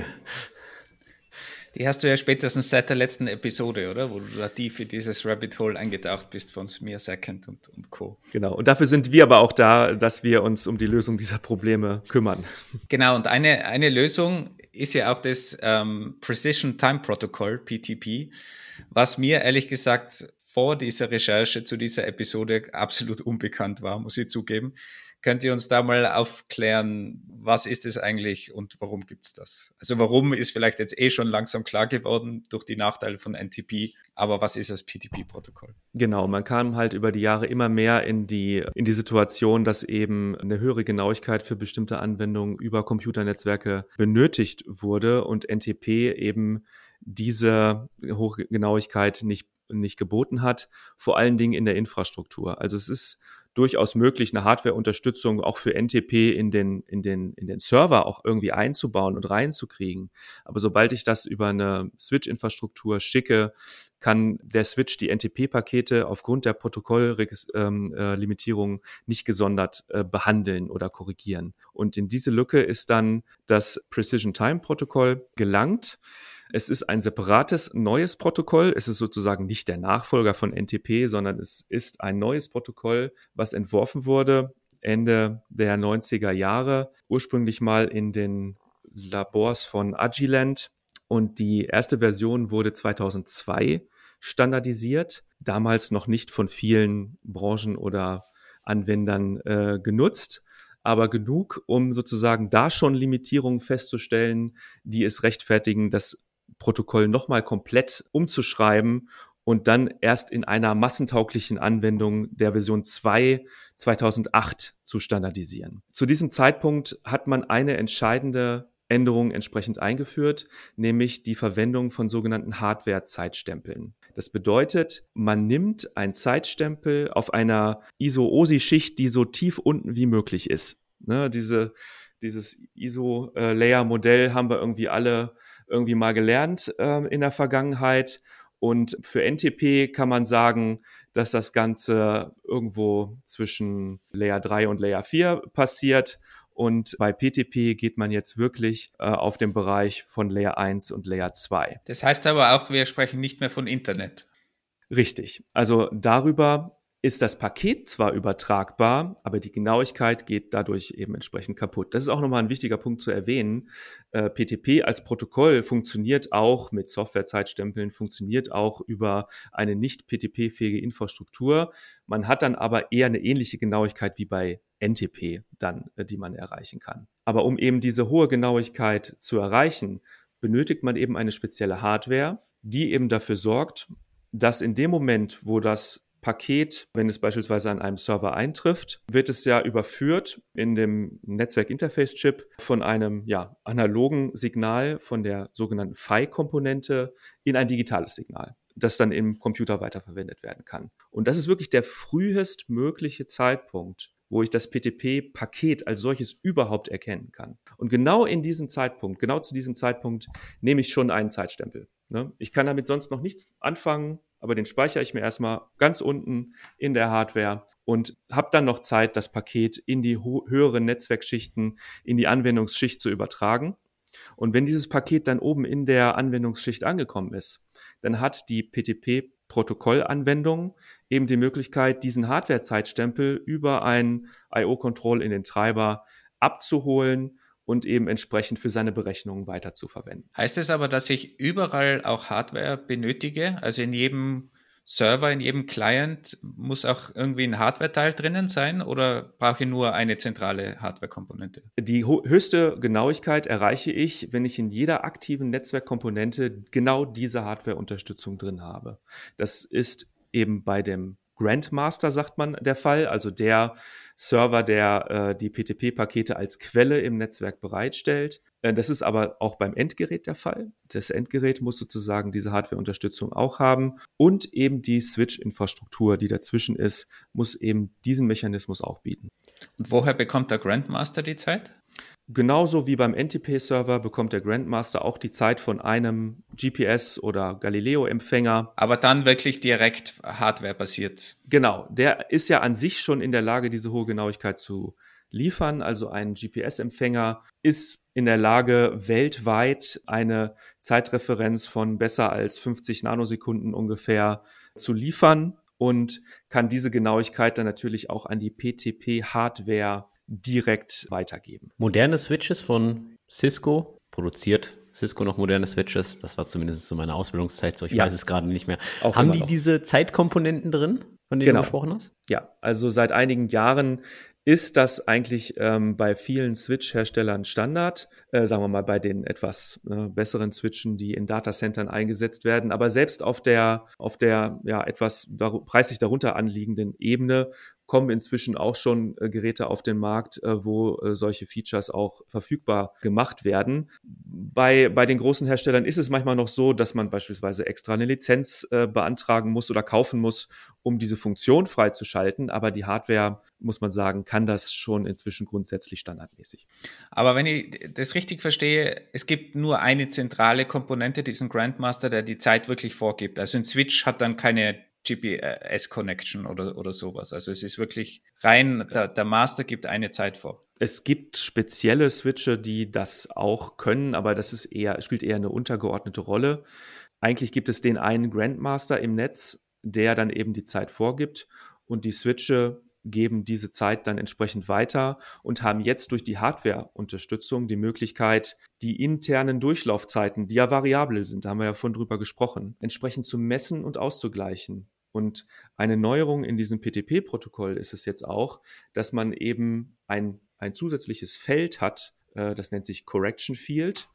Die hast du ja spätestens seit der letzten Episode, oder? Wo du da tief in dieses Rabbit Hole eingetaucht bist von Smear Second und, und Co. Genau, und dafür sind wir aber auch da, dass wir uns um die Lösung dieser Probleme kümmern. Genau, und eine, eine Lösung ist ja auch das ähm, Precision Time Protocol, P T P, was mir ehrlich gesagt vor dieser Recherche zu dieser Episode absolut unbekannt war, muss ich zugeben. Könnt ihr uns da mal aufklären, was ist es eigentlich und warum gibt es das? Also warum ist vielleicht jetzt eh schon langsam klar geworden durch die Nachteile von N T P, aber was ist das P T P-Protokoll? Genau, man kam halt über die Jahre immer mehr in die, in die Situation, dass eben eine höhere Genauigkeit für bestimmte Anwendungen über Computernetzwerke benötigt wurde und N T P eben diese hohe Genauigkeit nicht, nicht geboten hat, vor allen Dingen in der Infrastruktur. Also es ist durchaus möglich, eine Hardware-Unterstützung auch für N T P in den, in den, in den Server auch irgendwie einzubauen und reinzukriegen. Aber sobald ich das über eine Switch-Infrastruktur schicke, kann der Switch die N T P-Pakete aufgrund der Protokolllimitierung nicht gesondert äh, behandeln oder korrigieren. Und in diese Lücke ist dann das Precision-Time-Protokoll gelangt. Es ist ein separates neues Protokoll. Es ist sozusagen nicht der Nachfolger von N T P, sondern es ist ein neues Protokoll, was entworfen wurde Ende der neunziger Jahre, ursprünglich mal in den Labors von Agilent. Und die erste Version wurde zweitausendzwei standardisiert, damals noch nicht von vielen Branchen oder Anwendern äh, genutzt, aber genug, um sozusagen da schon Limitierungen festzustellen, die es rechtfertigen, das Protokoll nochmal komplett umzuschreiben und dann erst in einer massentauglichen Anwendung der Version zwei zweitausendacht zu standardisieren. Zu diesem Zeitpunkt hat man eine entscheidende Änderung entsprechend eingeführt, nämlich die Verwendung von sogenannten Hardware-Zeitstempeln. Das bedeutet, man nimmt einen Zeitstempel auf einer I S O-O S I-Schicht, die so tief unten wie möglich ist. Ne, diese, dieses I S O-Layer-Modell haben wir irgendwie alle irgendwie mal gelernt äh, in der Vergangenheit. Und für N T P kann man sagen, dass das Ganze irgendwo zwischen Layer drei und Layer vier passiert. Und bei P T P geht man jetzt wirklich äh, auf den Bereich von Layer eins und Layer zwei. Das heißt aber auch, wir sprechen nicht mehr von Internet. Richtig. Also darüber ist das Paket zwar übertragbar, aber die Genauigkeit geht dadurch eben entsprechend kaputt. Das ist auch nochmal ein wichtiger Punkt zu erwähnen. Äh, P T P als Protokoll funktioniert auch mit Softwarezeitstempeln, funktioniert auch über eine nicht P T P-fähige Infrastruktur. Man hat dann aber eher eine ähnliche Genauigkeit wie bei N T P dann, äh, die man erreichen kann. Aber um eben diese hohe Genauigkeit zu erreichen, benötigt man eben eine spezielle Hardware, die eben dafür sorgt, dass in dem Moment, wo das Paket, wenn es beispielsweise an einem Server eintrifft, wird es ja überführt in dem Netzwerk-Interface-Chip von einem ja, analogen Signal von der sogenannten F I komponente in ein digitales Signal, das dann im Computer weiterverwendet werden kann. Und das ist wirklich der frühestmögliche Zeitpunkt, wo ich das P T P-Paket als solches überhaupt erkennen kann. Und genau in diesem Zeitpunkt, genau zu diesem Zeitpunkt nehme ich schon einen Zeitstempel. Ich kann damit sonst noch nichts anfangen, aber den speichere ich mir erstmal ganz unten in der Hardware und habe dann noch Zeit, das Paket in die ho- höheren Netzwerkschichten, in die Anwendungsschicht zu übertragen. Und wenn dieses Paket dann oben in der Anwendungsschicht angekommen ist, dann hat die P T P-Protokollanwendung eben die Möglichkeit, diesen Hardware-Zeitstempel über ein I O-Control in den Treiber abzuholen und eben entsprechend für seine Berechnungen weiter zu verwenden. Heißt es aber, dass ich überall auch Hardware benötige? Also in jedem Server, in jedem Client muss auch irgendwie ein Hardware-Teil drinnen sein oder brauche ich nur eine zentrale Hardware-Komponente? Die ho- höchste Genauigkeit erreiche ich, wenn ich in jeder aktiven Netzwerkkomponente genau diese Hardware-Unterstützung drin habe. Das ist eben bei dem Grandmaster, sagt man, der Fall, also der Server, der äh, die P T P-Pakete als Quelle im Netzwerk bereitstellt. Äh, das ist aber auch beim Endgerät der Fall. Das Endgerät muss sozusagen diese Hardware-Unterstützung auch haben und eben die Switch-Infrastruktur, die dazwischen ist, muss eben diesen Mechanismus auch bieten. Und woher bekommt der Grandmaster die Zeit? Genauso wie beim N T P-Server bekommt der Grandmaster auch die Zeit von einem G P S- oder Galileo-Empfänger. Aber dann wirklich direkt Hardware-basiert. Genau, der ist ja an sich schon in der Lage, diese hohe Genauigkeit zu liefern. Also ein G P S-Empfänger ist in der Lage, weltweit eine Zeitreferenz von besser als fünfzig Nanosekunden ungefähr zu liefern und kann diese Genauigkeit dann natürlich auch an die P T P-Hardware direkt weitergeben. Moderne Switches von Cisco, produziert Cisco noch moderne Switches? Das war zumindest zu meiner Ausbildungszeit so, ich Ja. weiß es gerade nicht mehr. Auch Haben immer die noch. diese Zeitkomponenten drin, von denen Genau. du gesprochen hast? Ja, also seit einigen Jahren ist das eigentlich ähm, bei vielen Switch-Herstellern Standard, äh, sagen wir mal bei den etwas äh, besseren Switchen, die in Datacentern eingesetzt werden. Aber selbst auf der, auf der ja etwas dar- preislich darunter anliegenden Ebene kommen inzwischen auch schon äh, Geräte auf den Markt, äh, wo äh, solche Features auch verfügbar gemacht werden. Bei, bei den großen Herstellern ist es manchmal noch so, dass man beispielsweise extra eine Lizenz äh, beantragen muss oder kaufen muss, um diese Funktion freizuschalten. Aber die Hardware, muss man sagen, kann das schon inzwischen grundsätzlich standardmäßig. Aber wenn ich das richtig verstehe, es gibt nur eine zentrale Komponente, diesen Grandmaster, der die Zeit wirklich vorgibt. Also ein Switch hat dann keine G P S-Connection oder, oder sowas. Also es ist wirklich rein, der, der Master gibt eine Zeit vor. Es gibt spezielle Switche, die das auch können, aber das ist eher, spielt eher eine untergeordnete Rolle. Eigentlich gibt es den einen Grandmaster im Netz, der dann eben die Zeit vorgibt und die Switche geben diese Zeit dann entsprechend weiter und haben jetzt durch die Hardware-Unterstützung die Möglichkeit, die internen Durchlaufzeiten, die ja variabel sind, da haben wir ja vorhin drüber gesprochen, entsprechend zu messen und auszugleichen. Und eine Neuerung in diesem P T P-Protokoll ist es jetzt auch, dass man eben ein, ein zusätzliches Feld hat, äh, das nennt sich Correction Field.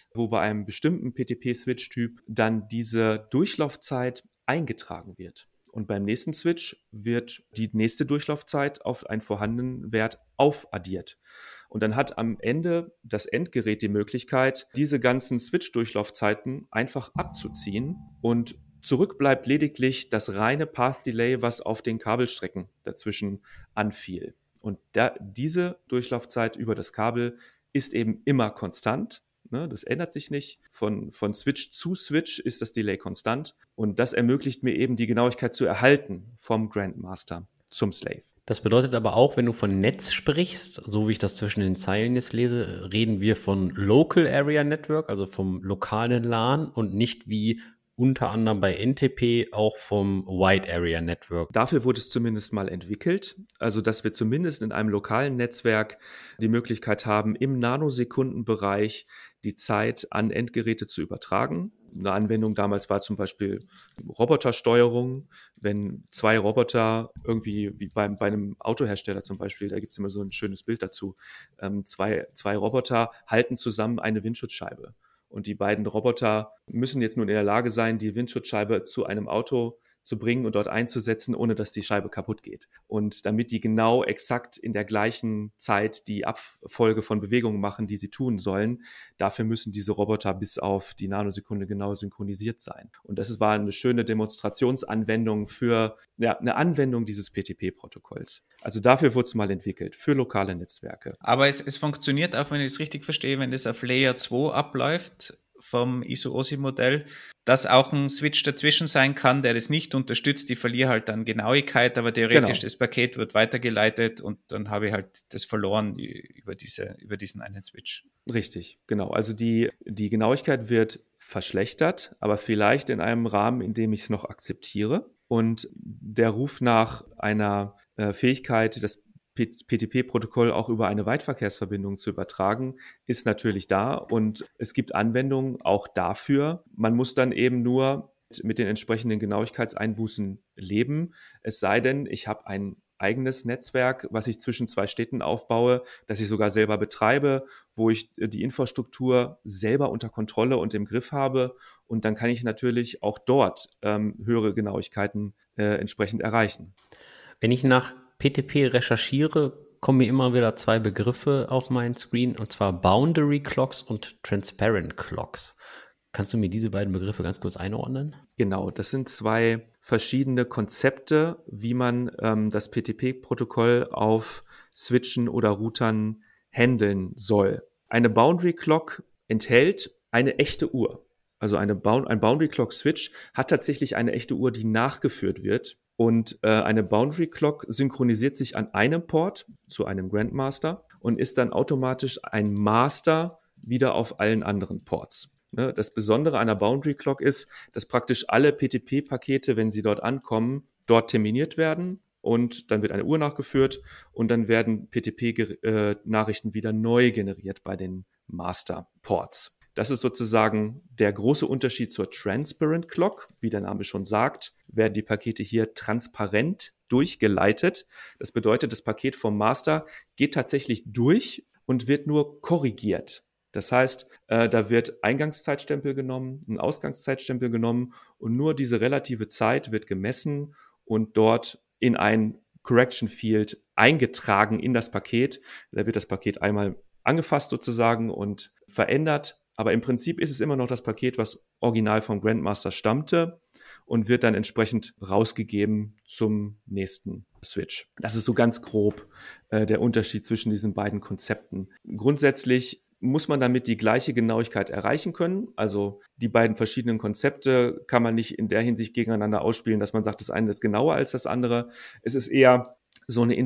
wo bei einem bestimmten P T P-Switch-Typ dann diese Durchlaufzeit eingetragen wird. Und beim nächsten Switch wird die nächste Durchlaufzeit auf einen vorhandenen Wert aufaddiert. Und dann hat am Ende das Endgerät die Möglichkeit, diese ganzen Switch-Durchlaufzeiten einfach abzuziehen und zurück bleibt lediglich das reine Path Delay, was auf den Kabelstrecken dazwischen anfiel. Und da, diese Durchlaufzeit über das Kabel ist eben immer konstant. Ne? Das ändert sich nicht. Von, von Switch zu Switch ist das Delay konstant. Und das ermöglicht mir eben die Genauigkeit zu erhalten vom Grandmaster zum Slave. Das bedeutet aber auch, wenn du von Netz sprichst, so wie ich das zwischen den Zeilen jetzt lese, reden wir von Local Area Network, also vom lokalen LAN und nicht wie unter anderem bei N T P auch vom Wide Area Network. Dafür wurde es zumindest mal entwickelt, also dass wir zumindest in einem lokalen Netzwerk die Möglichkeit haben, im Nanosekundenbereich die Zeit an Endgeräte zu übertragen. Eine Anwendung damals war zum Beispiel Robotersteuerung. Wenn zwei Roboter irgendwie, wie beim, bei einem Autohersteller zum Beispiel, da gibt es immer so ein schönes Bild dazu, ähm, zwei, zwei Roboter halten zusammen eine Windschutzscheibe. Und die beiden Roboter müssen jetzt nun in der Lage sein, die Windschutzscheibe zu einem Auto zu bringen und dort einzusetzen, ohne dass die Scheibe kaputt geht. Und damit die genau exakt in der gleichen Zeit die Abfolge von Bewegungen machen, die sie tun sollen, dafür müssen diese Roboter bis auf die Nanosekunde genau synchronisiert sein. Und das war eine schöne Demonstrationsanwendung für ja, eine Anwendung dieses P T P-Protokolls. Also dafür wurde es mal entwickelt, für lokale Netzwerke. Aber es, es funktioniert auch, wenn ich es richtig verstehe, wenn das auf Layer zwei abläuft vom I S O-O S I-Modell, dass auch ein Switch dazwischen sein kann, der das nicht unterstützt. Die verliere halt dann Genauigkeit, aber theoretisch genau. Das Paket wird weitergeleitet und dann habe ich halt das verloren über, diese, über diesen einen Switch. Richtig, genau. Also die, die Genauigkeit wird verschlechtert, aber vielleicht in einem Rahmen, in dem ich es noch akzeptiere. Und der Ruf nach einer äh, Fähigkeit, das P T P-Protokoll auch über eine Weitverkehrsverbindung zu übertragen, ist natürlich da. Und es gibt Anwendungen auch dafür. Man muss dann eben nur mit den entsprechenden Genauigkeitseinbußen leben. Es sei denn, ich habe ein eigenes Netzwerk, was ich zwischen zwei Städten aufbaue, das ich sogar selber betreibe, wo ich die Infrastruktur selber unter Kontrolle und im Griff habe. Und dann kann ich natürlich auch dort ähm, höhere Genauigkeiten äh, entsprechend erreichen. Wenn ich nach P T P recherchiere, kommen mir immer wieder zwei Begriffe auf meinen Screen, und zwar Boundary Clocks und Transparent Clocks. Kannst du mir diese beiden Begriffe ganz kurz einordnen? Genau, das sind zwei verschiedene Konzepte, wie man ähm, das P T P-Protokoll auf Switchen oder Routern handeln soll. Eine Boundary Clock enthält eine echte Uhr. Also eine Bound- ein Boundary Clock Switch hat tatsächlich eine echte Uhr, die nachgeführt wird. Und äh, eine Boundary Clock synchronisiert sich an einem Port zu einem Grandmaster und ist dann automatisch ein Master wieder auf allen anderen Ports. Ne? Das Besondere an einer Boundary Clock ist, dass praktisch alle P T P-Pakete, wenn sie dort ankommen, dort terminiert werden und dann wird eine Uhr nachgeführt und dann werden P T P-Nachrichten wieder neu generiert bei den Master-Ports. Das ist sozusagen der große Unterschied zur Transparent Clock. Wie der Name schon sagt, werden die Pakete hier transparent durchgeleitet. Das bedeutet, das Paket vom Master geht tatsächlich durch und wird nur korrigiert. Das heißt, äh, da wird Eingangszeitstempel genommen, ein Ausgangszeitstempel genommen und nur diese relative Zeit wird gemessen und dort in ein Correction Field eingetragen in das Paket. Da wird das Paket einmal angefasst sozusagen und verändert. Aber im Prinzip ist es immer noch das Paket, was original vom Grandmaster stammte und wird dann entsprechend rausgegeben zum nächsten Switch. Das ist so ganz grob äh, der Unterschied zwischen diesen beiden Konzepten. Grundsätzlich muss man damit die gleiche Genauigkeit erreichen können. Also die beiden verschiedenen Konzepte kann man nicht in der Hinsicht gegeneinander ausspielen, dass man sagt, das eine ist genauer als das andere. Es ist eher so eine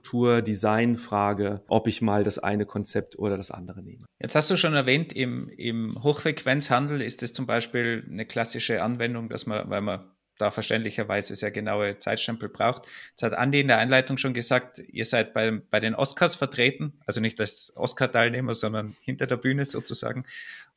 Infrastruktur-Design-Frage, ob ich mal das eine Konzept oder das andere nehme. Jetzt hast du schon erwähnt, im, im Hochfrequenzhandel ist es zum Beispiel eine klassische Anwendung, dass man, weil man da verständlicherweise sehr genaue Zeitstempel braucht. Jetzt hat Andi in der Einleitung schon gesagt, ihr seid bei, bei den Oscars vertreten, also nicht als Oscar-Teilnehmer, sondern hinter der Bühne sozusagen.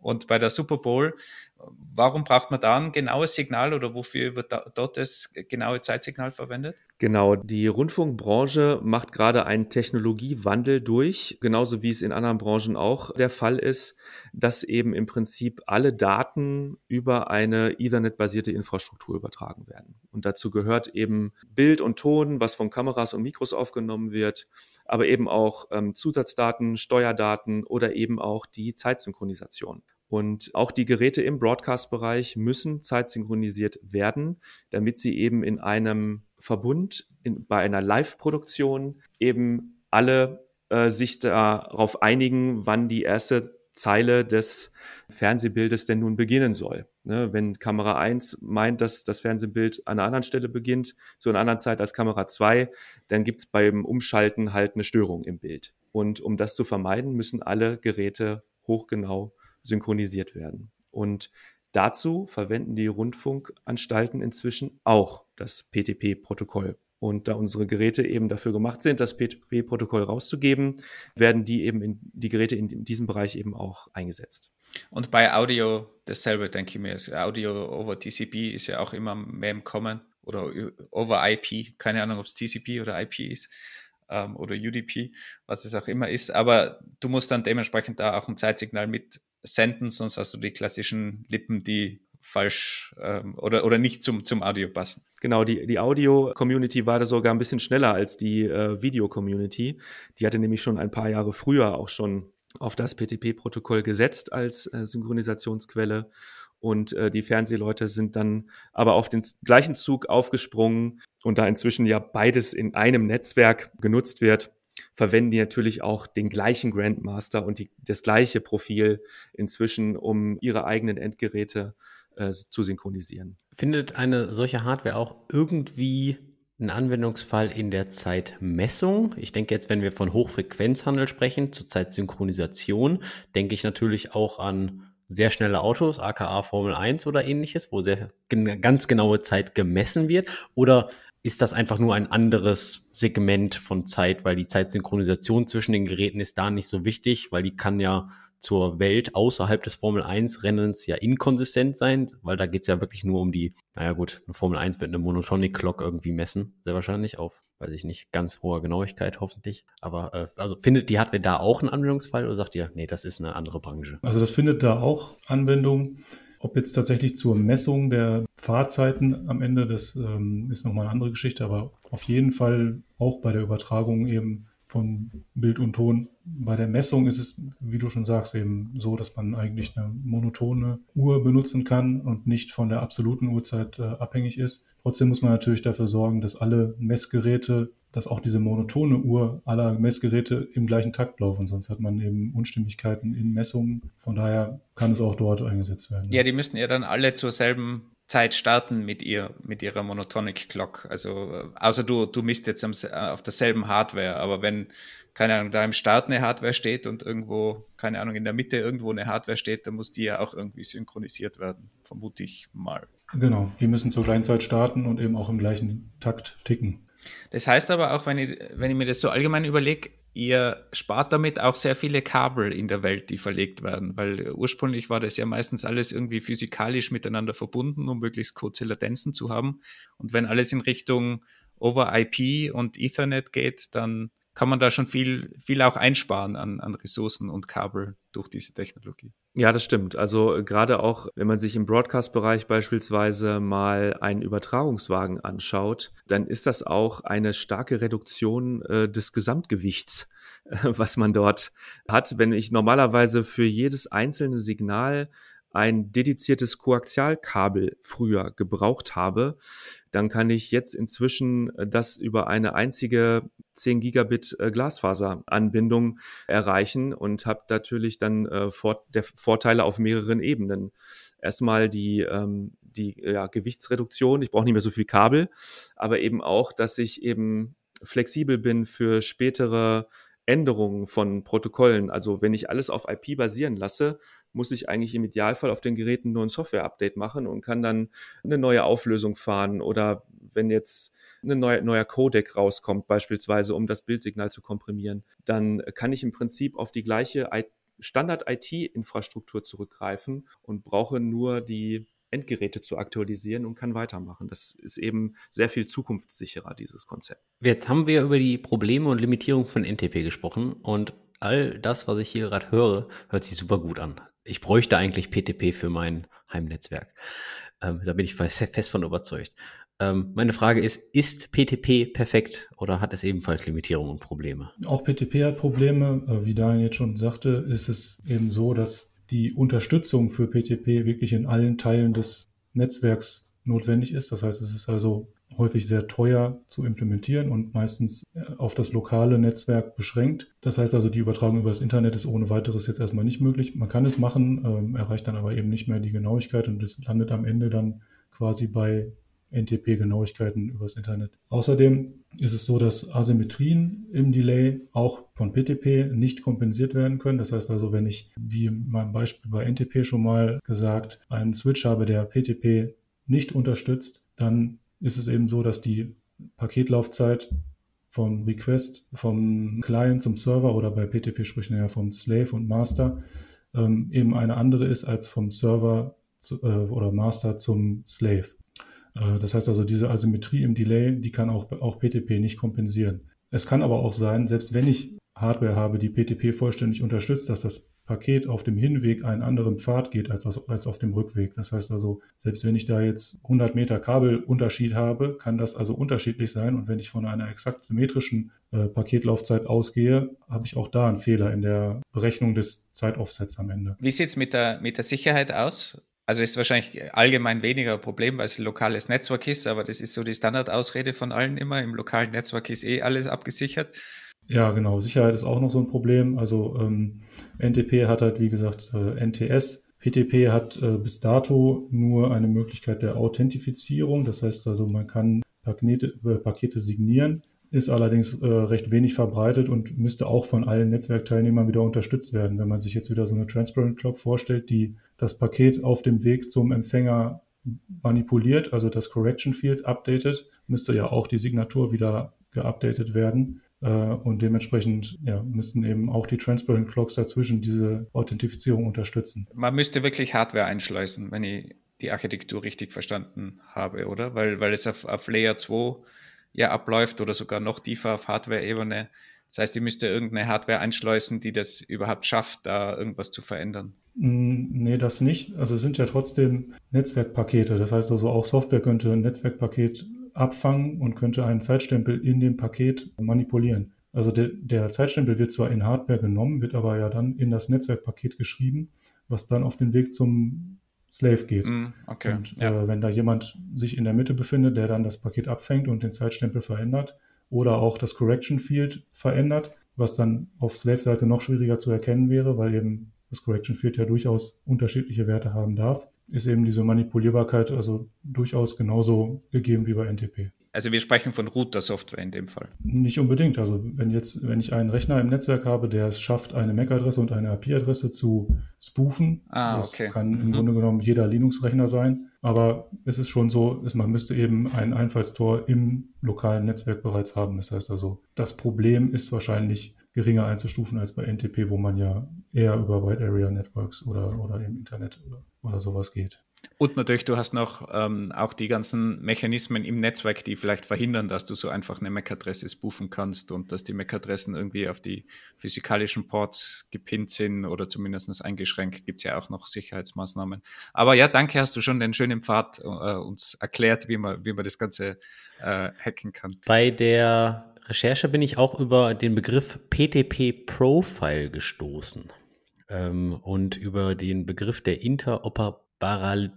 Und bei der Super Bowl, warum braucht man da ein genaues Signal oder wofür wird da, dort das genaue Zeitsignal verwendet? Genau, die Rundfunkbranche macht gerade einen Technologiewandel durch, genauso wie es in anderen Branchen auch der Fall ist, dass eben im Prinzip alle Daten über eine Ethernet-basierte Infrastruktur übertragen werden. Und dazu gehört eben Bild und Ton, was von Kameras und Mikros aufgenommen wird, aber eben auch ähm, Zusatzdaten, Steuerdaten oder eben auch die Zeitsynchronisation. Und auch die Geräte im Broadcast-Bereich müssen zeitsynchronisiert werden, damit sie eben in einem Verbund, in, bei einer Live-Produktion eben alle äh, sich darauf einigen, wann die erste Zeile des Fernsehbildes denn nun beginnen soll. Ne, wenn Kamera eins meint, dass das Fernsehbild an einer anderen Stelle beginnt, so in einer anderen Zeit als Kamera zwei, dann gibt es beim Umschalten halt eine Störung im Bild. Und um das zu vermeiden, müssen alle Geräte hochgenau synchronisiert werden. Und dazu verwenden die Rundfunkanstalten inzwischen auch das P T P-Protokoll. Und da unsere Geräte eben dafür gemacht sind, das P T P-Protokoll rauszugeben, werden die eben in die Geräte in diesem Bereich eben auch eingesetzt. Und bei Audio dasselbe, denke ich mir. Also Audio over T C P ist ja auch immer mehr im Kommen oder over I P. Keine Ahnung, ob es T C P oder I P ist. Oder U D P, was es auch immer ist, aber du musst dann dementsprechend da auch ein Zeitsignal mit senden, sonst hast du die klassischen Lippen, die falsch ähm, oder, oder nicht zum, zum Audio passen. Genau, die, die Audio-Community war da sogar ein bisschen schneller als die äh, Video-Community. Die hatte nämlich schon ein paar Jahre früher auch schon auf das P T P-Protokoll gesetzt als äh, Synchronisationsquelle. Und äh, die Fernsehleute sind dann aber auf den gleichen Zug aufgesprungen. Und da inzwischen ja beides in einem Netzwerk genutzt wird, verwenden die natürlich auch den gleichen Grandmaster und die, das gleiche Profil inzwischen, um ihre eigenen Endgeräte äh, zu synchronisieren. Findet eine solche Hardware auch irgendwie einen Anwendungsfall in der Zeitmessung? Ich denke jetzt, wenn wir von Hochfrequenzhandel sprechen, zur Zeitsynchronisation, denke ich natürlich auch an sehr schnelle Autos, aka Formel eins oder ähnliches, wo sehr gen- ganz genaue Zeit gemessen wird? Oder ist das einfach nur ein anderes Segment von Zeit, weil die Zeitsynchronisation zwischen den Geräten ist da nicht so wichtig, weil die kann ja zur Welt außerhalb des Formel eins Rennens ja inkonsistent sein, weil da geht's ja wirklich nur um die, naja gut, eine Formel eins wird eine Monotonic Clock irgendwie messen, sehr wahrscheinlich auf, weiß ich nicht, ganz hoher Genauigkeit hoffentlich. Aber äh, also findet die Hardware da auch einen Anwendungsfall oder sagt ihr, nee, das ist eine andere Branche? Also das findet da auch Anwendung. Ob jetzt tatsächlich zur Messung der Fahrzeiten am Ende, das ähm, ist nochmal eine andere Geschichte, aber auf jeden Fall auch bei der Übertragung eben von Bild und Ton. Bei der Messung ist es, wie du schon sagst, eben so, dass man eigentlich eine monotone Uhr benutzen kann und nicht von der absoluten Uhrzeit äh, abhängig ist. Trotzdem muss man natürlich dafür sorgen, dass alle Messgeräte, dass auch diese monotone Uhr aller Messgeräte im gleichen Takt laufen, sonst hat man eben Unstimmigkeiten in Messungen. Von daher kann es auch dort eingesetzt werden. Ja, die müssten ja dann alle zur selben Zeit starten mit ihr, mit ihrer Monotonic Clock. Also, außer du, du misst jetzt am, auf derselben Hardware, aber wenn, keine Ahnung, da im Start eine Hardware steht und irgendwo, keine Ahnung, in der Mitte irgendwo eine Hardware steht, dann muss die ja auch irgendwie synchronisiert werden, vermute ich mal. Genau, die müssen zur gleichen Zeit starten und eben auch im gleichen Takt ticken. Das heißt aber auch, wenn ich, wenn ich mir das so allgemein überlege, ihr spart damit auch sehr viele Kabel in der Welt, die verlegt werden, weil ursprünglich war das ja meistens alles irgendwie physikalisch miteinander verbunden, um möglichst kurze Latenzen zu haben. Und wenn alles in Richtung Over I P und Ethernet geht, dann kann man da schon viel, viel auch einsparen an, an Ressourcen und Kabel durch diese Technologie. Ja, das stimmt. Also gerade auch, wenn man sich im Broadcast-Bereich beispielsweise mal einen Übertragungswagen anschaut, dann ist das auch eine starke Reduktion äh, des Gesamtgewichts, äh, was man dort hat. Wenn ich normalerweise für jedes einzelne Signal ein dediziertes Koaxialkabel früher gebraucht habe, dann kann ich jetzt inzwischen das über eine einzige zehn Gigabit Glasfaseranbindung erreichen und habe natürlich dann äh, Vor- der Vorteile auf mehreren Ebenen. Erstmal die, ähm, die ja, Gewichtsreduktion, ich brauche nicht mehr so viel Kabel, aber eben auch, dass ich eben flexibel bin für spätere Änderungen von Protokollen. Also wenn ich alles auf I P basieren lasse, muss ich eigentlich im Idealfall auf den Geräten nur ein Software-Update machen und kann dann eine neue Auflösung fahren. Oder wenn jetzt ein neuer, neuer Codec rauskommt, beispielsweise, um das Bildsignal zu komprimieren, dann kann ich im Prinzip auf die gleiche Standard-I T-Infrastruktur zurückgreifen und brauche nur die Endgeräte zu aktualisieren und kann weitermachen. Das ist eben sehr viel zukunftssicherer, dieses Konzept. Jetzt haben wir über die Probleme und Limitierung von N T P gesprochen und all das, was ich hier gerade höre, hört sich super gut an. Ich bräuchte eigentlich P T P für mein Heimnetzwerk. Ähm, da bin ich fest von überzeugt. Ähm, meine Frage ist, ist P T P perfekt oder hat es ebenfalls Limitierungen und Probleme? Auch P T P hat Probleme. Wie Daniel jetzt schon sagte, ist es eben so, dass die Unterstützung für P T P wirklich in allen Teilen des Netzwerks notwendig ist. Das heißt, es ist also häufig sehr teuer zu implementieren und meistens auf das lokale Netzwerk beschränkt. Das heißt also, die Übertragung über das Internet ist ohne weiteres jetzt erstmal nicht möglich. Man kann es machen, ähm, erreicht dann aber eben nicht mehr die Genauigkeit und es landet am Ende dann quasi bei N T P-Genauigkeiten übers Internet. Außerdem ist es so, dass Asymmetrien im Delay auch von P T P nicht kompensiert werden können. Das heißt also, wenn ich, wie in meinem Beispiel bei N T P schon mal gesagt, einen Switch habe, der P T P nicht unterstützt, dann ist es eben so, dass die Paketlaufzeit vom Request, vom Client zum Server oder bei P T P sprechen wir ja vom Slave und Master, ähm, eben eine andere ist als vom Server zu, äh, oder Master zum Slave. Das heißt also, diese Asymmetrie im Delay, die kann auch, auch P T P nicht kompensieren. Es kann aber auch sein, selbst wenn ich Hardware habe, die P T P vollständig unterstützt, dass das Paket auf dem Hinweg einen anderen Pfad geht als, als auf dem Rückweg. Das heißt also, selbst wenn ich da jetzt hundert Meter Kabelunterschied habe, kann das also unterschiedlich sein. Und wenn ich von einer exakt symmetrischen äh, Paketlaufzeit ausgehe, habe ich auch da einen Fehler in der Berechnung des Zeitoffsets am Ende. Wie sieht es mit der, mit der Sicherheit aus? Also ist wahrscheinlich allgemein weniger ein Problem, weil es ein lokales Netzwerk ist, aber das ist so die Standardausrede von allen immer. Im lokalen Netzwerk ist eh alles abgesichert. Ja, genau. Sicherheit ist auch noch so ein Problem. Also ähm, N T P hat halt, wie gesagt, äh, N T S. P T P hat äh, bis dato nur eine Möglichkeit der Authentifizierung. Das heißt also, man kann Pakete, äh, Pakete signieren, ist allerdings äh, recht wenig verbreitet und müsste auch von allen Netzwerkteilnehmern wieder unterstützt werden. Wenn man sich jetzt wieder so eine Transparent Clock vorstellt, die das Paket auf dem Weg zum Empfänger manipuliert, also das Correction Field updatet, müsste ja auch die Signatur wieder geupdatet werden. Äh, und dementsprechend ja, müssten eben auch die Transparent Clocks dazwischen diese Authentifizierung unterstützen. Man müsste wirklich Hardware einschleusen, wenn ich die Architektur richtig verstanden habe, oder? Weil, weil es auf, auf Layer zwei ja abläuft oder sogar noch tiefer auf Hardware-Ebene. Das heißt, ich müsste irgendeine Hardware einschleusen, die das überhaupt schafft, da irgendwas zu verändern. Nee, das nicht. Also es sind ja trotzdem Netzwerkpakete. Das heißt also, auch Software könnte ein Netzwerkpaket abfangen und könnte einen Zeitstempel in dem Paket manipulieren. Also der, der Zeitstempel wird zwar in Hardware genommen, wird aber ja dann in das Netzwerkpaket geschrieben, was dann auf den Weg zum Slave geht. Mm, okay. Und ja. äh, wenn da jemand sich in der Mitte befindet, der dann das Paket abfängt und den Zeitstempel verändert oder auch das Correction Field verändert, was dann auf Slave-Seite noch schwieriger zu erkennen wäre, weil eben das Correction Field ja durchaus unterschiedliche Werte haben darf, ist eben diese Manipulierbarkeit also durchaus genauso gegeben wie bei N T P. Also wir sprechen von Router-Software in dem Fall. Nicht unbedingt. Also wenn jetzt, wenn ich einen Rechner im Netzwerk habe, der es schafft, eine M A C-Adresse und eine I P-Adresse zu spoofen, ah, das okay. kann im mhm. Grunde genommen jeder Linux-Rechner sein. Aber es ist schon so, dass man müsste eben ein Einfallstor im lokalen Netzwerk bereits haben. Das heißt also, das Problem ist wahrscheinlich geringer einzustufen als bei N T P, wo man ja eher über Wide Area Networks oder, oder im Internet oder, oder sowas geht. Und natürlich, du hast noch ähm, auch die ganzen Mechanismen im Netzwerk, die vielleicht verhindern, dass du so einfach eine M A C-Adresse spoofen kannst und dass die M A C-Adressen irgendwie auf die physikalischen Ports gepinnt sind oder zumindest eingeschränkt. Gibt es ja auch noch Sicherheitsmaßnahmen. Aber ja, danke, hast du schon den schönen Pfad äh, uns erklärt, wie man, wie man das Ganze äh, hacken kann. Bei der Recherche bin ich auch über den Begriff P T P-Profile gestoßen ähm, und über den Begriff der Interoperabilität.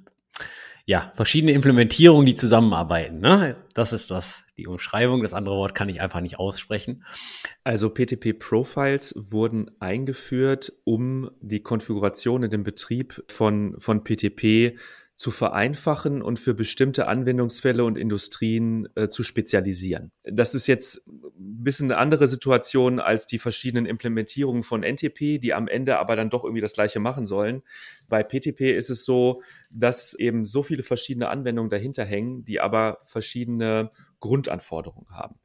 Ja, verschiedene Implementierungen, die zusammenarbeiten. Ne? Das ist das, die Umschreibung. Das andere Wort kann ich einfach nicht aussprechen. Also P T P-Profiles wurden eingeführt, um die Konfiguration in dem Betrieb von, von P T P zu vereinfachen und für bestimmte Anwendungsfälle und Industrien äh, zu spezialisieren. Das ist jetzt ein bisschen eine andere Situation als die verschiedenen Implementierungen von N T P, die am Ende aber dann doch irgendwie das Gleiche machen sollen. Bei P T P ist es so, dass eben so viele verschiedene Anwendungen dahinter hängen, die aber verschiedene Grundanforderungen haben.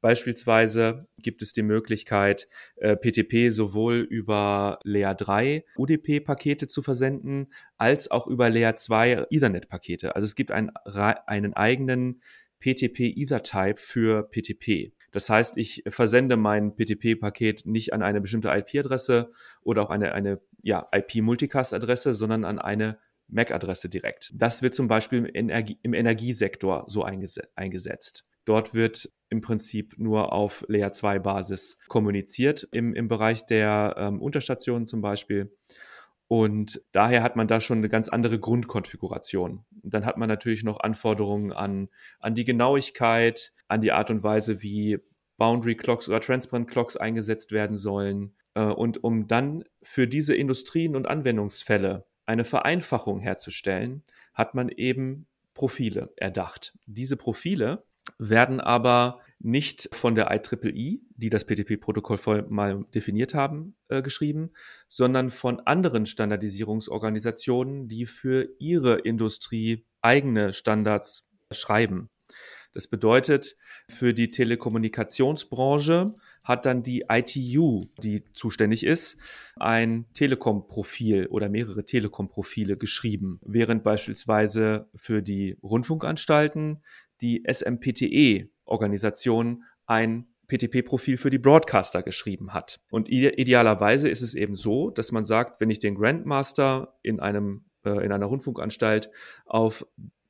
Beispielsweise gibt es die Möglichkeit, P T P sowohl über Layer drei U D P-Pakete zu versenden, als auch über Layer zwei Ethernet-Pakete. Also es gibt einen, einen eigenen P T P-Ether-Type für P T P. Das heißt, ich versende mein P T P-Paket nicht an eine bestimmte I P-Adresse oder auch eine, eine ja, I P-Multicast-Adresse, sondern an eine M A C-Adresse direkt. Das wird zum Beispiel im, Energie, im Energiesektor so einges- eingesetzt. Dort wird im Prinzip nur auf Layer zwei Basis kommuniziert im, im Bereich der ähm, Unterstationen zum Beispiel. Und daher hat man da schon eine ganz andere Grundkonfiguration. Und dann hat man natürlich noch Anforderungen an, an die Genauigkeit, an die Art und Weise, wie Boundary Clocks oder Transparent Clocks eingesetzt werden sollen. Und um dann für diese Industrien und Anwendungsfälle eine Vereinfachung herzustellen, hat man eben Profile erdacht. Diese Profile werden aber nicht von der I E E E, die das P T P-Protokoll mal definiert haben, äh, geschrieben, sondern von anderen Standardisierungsorganisationen, die für ihre Industrie eigene Standards schreiben. Das bedeutet, für die Telekommunikationsbranche hat dann die I T U, die zuständig ist, ein Telekom-Profil oder mehrere Telekom-Profile geschrieben, während beispielsweise für die Rundfunkanstalten die S M P T E-Organisation ein P T P-Profil für die Broadcaster geschrieben hat. Und idealerweise ist es eben so, dass man sagt, wenn ich den Grandmaster in einem äh, in einer Rundfunkanstalt auf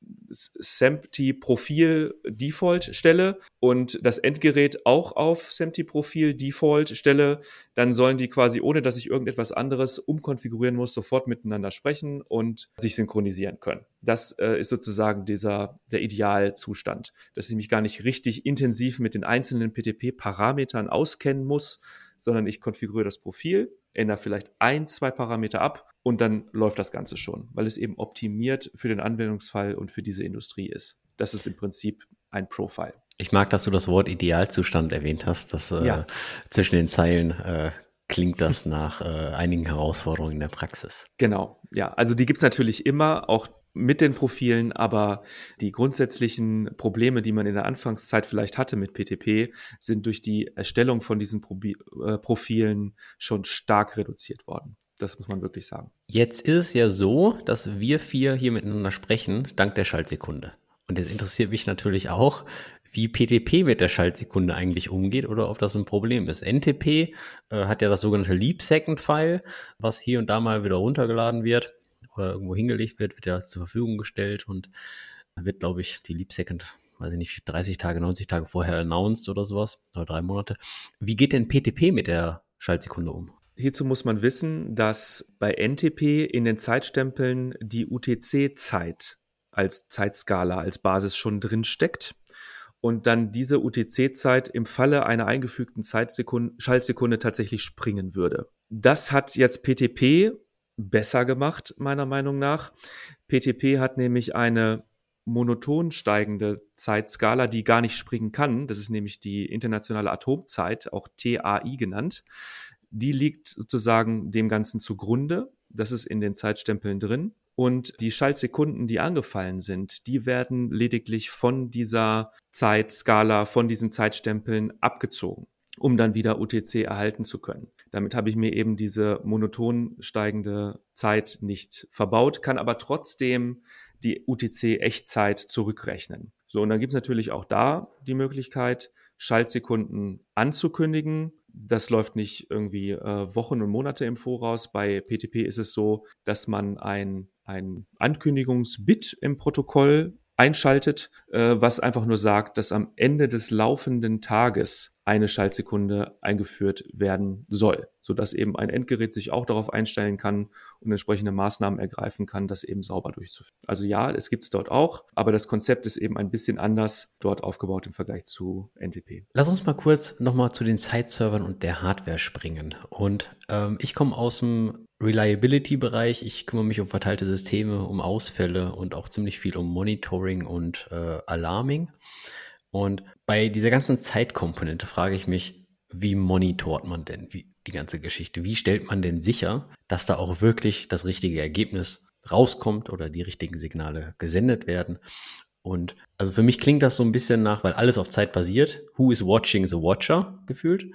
S M P T Profil Default stelle und das Endgerät auch auf S M P T Profil Default stelle, dann sollen die quasi, ohne dass ich irgendetwas anderes umkonfigurieren muss, sofort miteinander sprechen und sich synchronisieren können. Das äh, ist sozusagen dieser der Idealzustand, dass ich mich gar nicht richtig intensiv mit den einzelnen P T P-Parametern auskennen muss, sondern ich konfiguriere das Profil, ändere vielleicht ein, zwei Parameter ab und dann läuft das Ganze schon, weil es eben optimiert für den Anwendungsfall und für diese Industrie ist. Das ist im Prinzip ein Profile. Ich mag, dass du das Wort Idealzustand erwähnt hast. Das, äh, Ja. Zwischen den Zeilen äh, klingt das nach äh, einigen Herausforderungen in der Praxis. Genau, ja. Also die gibt's natürlich immer, auch mit den Profilen, aber die grundsätzlichen Probleme, die man in der Anfangszeit vielleicht hatte mit P T P, sind durch die Erstellung von diesen Probi- äh, Profilen schon stark reduziert worden. Das muss man wirklich sagen. Jetzt ist es ja so, dass wir vier hier miteinander sprechen, dank der Schaltsekunde. Und jetzt interessiert mich natürlich auch, wie P T P mit der Schaltsekunde eigentlich umgeht oder ob das ein Problem ist. N T P äh, hat ja das sogenannte Leap-Second-File, was hier und da mal wieder runtergeladen wird oder irgendwo hingelegt wird, wird ja zur Verfügung gestellt und wird, glaube ich, die Leap-Second, weiß ich nicht, dreißig Tage, neunzig Tage vorher announced oder sowas, oder drei Monate. Wie geht denn P T P mit der Schaltsekunde um? Hierzu muss man wissen, dass bei N T P in den Zeitstempeln die U T C-Zeit als Zeitskala, als Basis schon drin steckt und dann diese U T C-Zeit im Falle einer eingefügten Zeitsekunde, Schaltsekunde tatsächlich springen würde. Das hat jetzt P T P besser gemacht, meiner Meinung nach. P T P hat nämlich eine monoton steigende Zeitskala, die gar nicht springen kann. Das ist nämlich die internationale Atomzeit, auch T A I genannt. Die liegt sozusagen dem Ganzen zugrunde. Das ist in den Zeitstempeln drin. Und die Schaltsekunden, die angefallen sind, die werden lediglich von dieser Zeitskala, von diesen Zeitstempeln abgezogen, um dann wieder U T C erhalten zu können. Damit habe ich mir eben diese monoton steigende Zeit nicht verbaut, kann aber trotzdem die U T C-Echtzeit zurückrechnen. So, und dann gibt es natürlich auch da die Möglichkeit, Schaltsekunden anzukündigen. Das läuft nicht irgendwie äh, Wochen und Monate im Voraus. Bei P T P ist es so, dass man ein, ein Ankündigungsbit im Protokoll einschaltet, äh, was einfach nur sagt, dass am Ende des laufenden Tages eine Schaltsekunde eingeführt werden soll, sodass eben ein Endgerät sich auch darauf einstellen kann und entsprechende Maßnahmen ergreifen kann, das eben sauber durchzuführen. Also ja, es gibt es dort auch, aber das Konzept ist eben ein bisschen anders dort aufgebaut im Vergleich zu N T P. Lass uns mal kurz nochmal zu den Zeitservern und der Hardware springen. Und ähm, ich komme aus dem Reliability-Bereich. Ich kümmere mich um verteilte Systeme, um Ausfälle und auch ziemlich viel um Monitoring und äh, Alarming. Und bei dieser ganzen Zeitkomponente frage ich mich, wie monitort man denn wie, die ganze Geschichte? Wie stellt man denn sicher, dass da auch wirklich das richtige Ergebnis rauskommt oder die richtigen Signale gesendet werden? Und also für mich klingt das so ein bisschen nach, weil alles auf Zeit basiert. Who is watching the watcher gefühlt?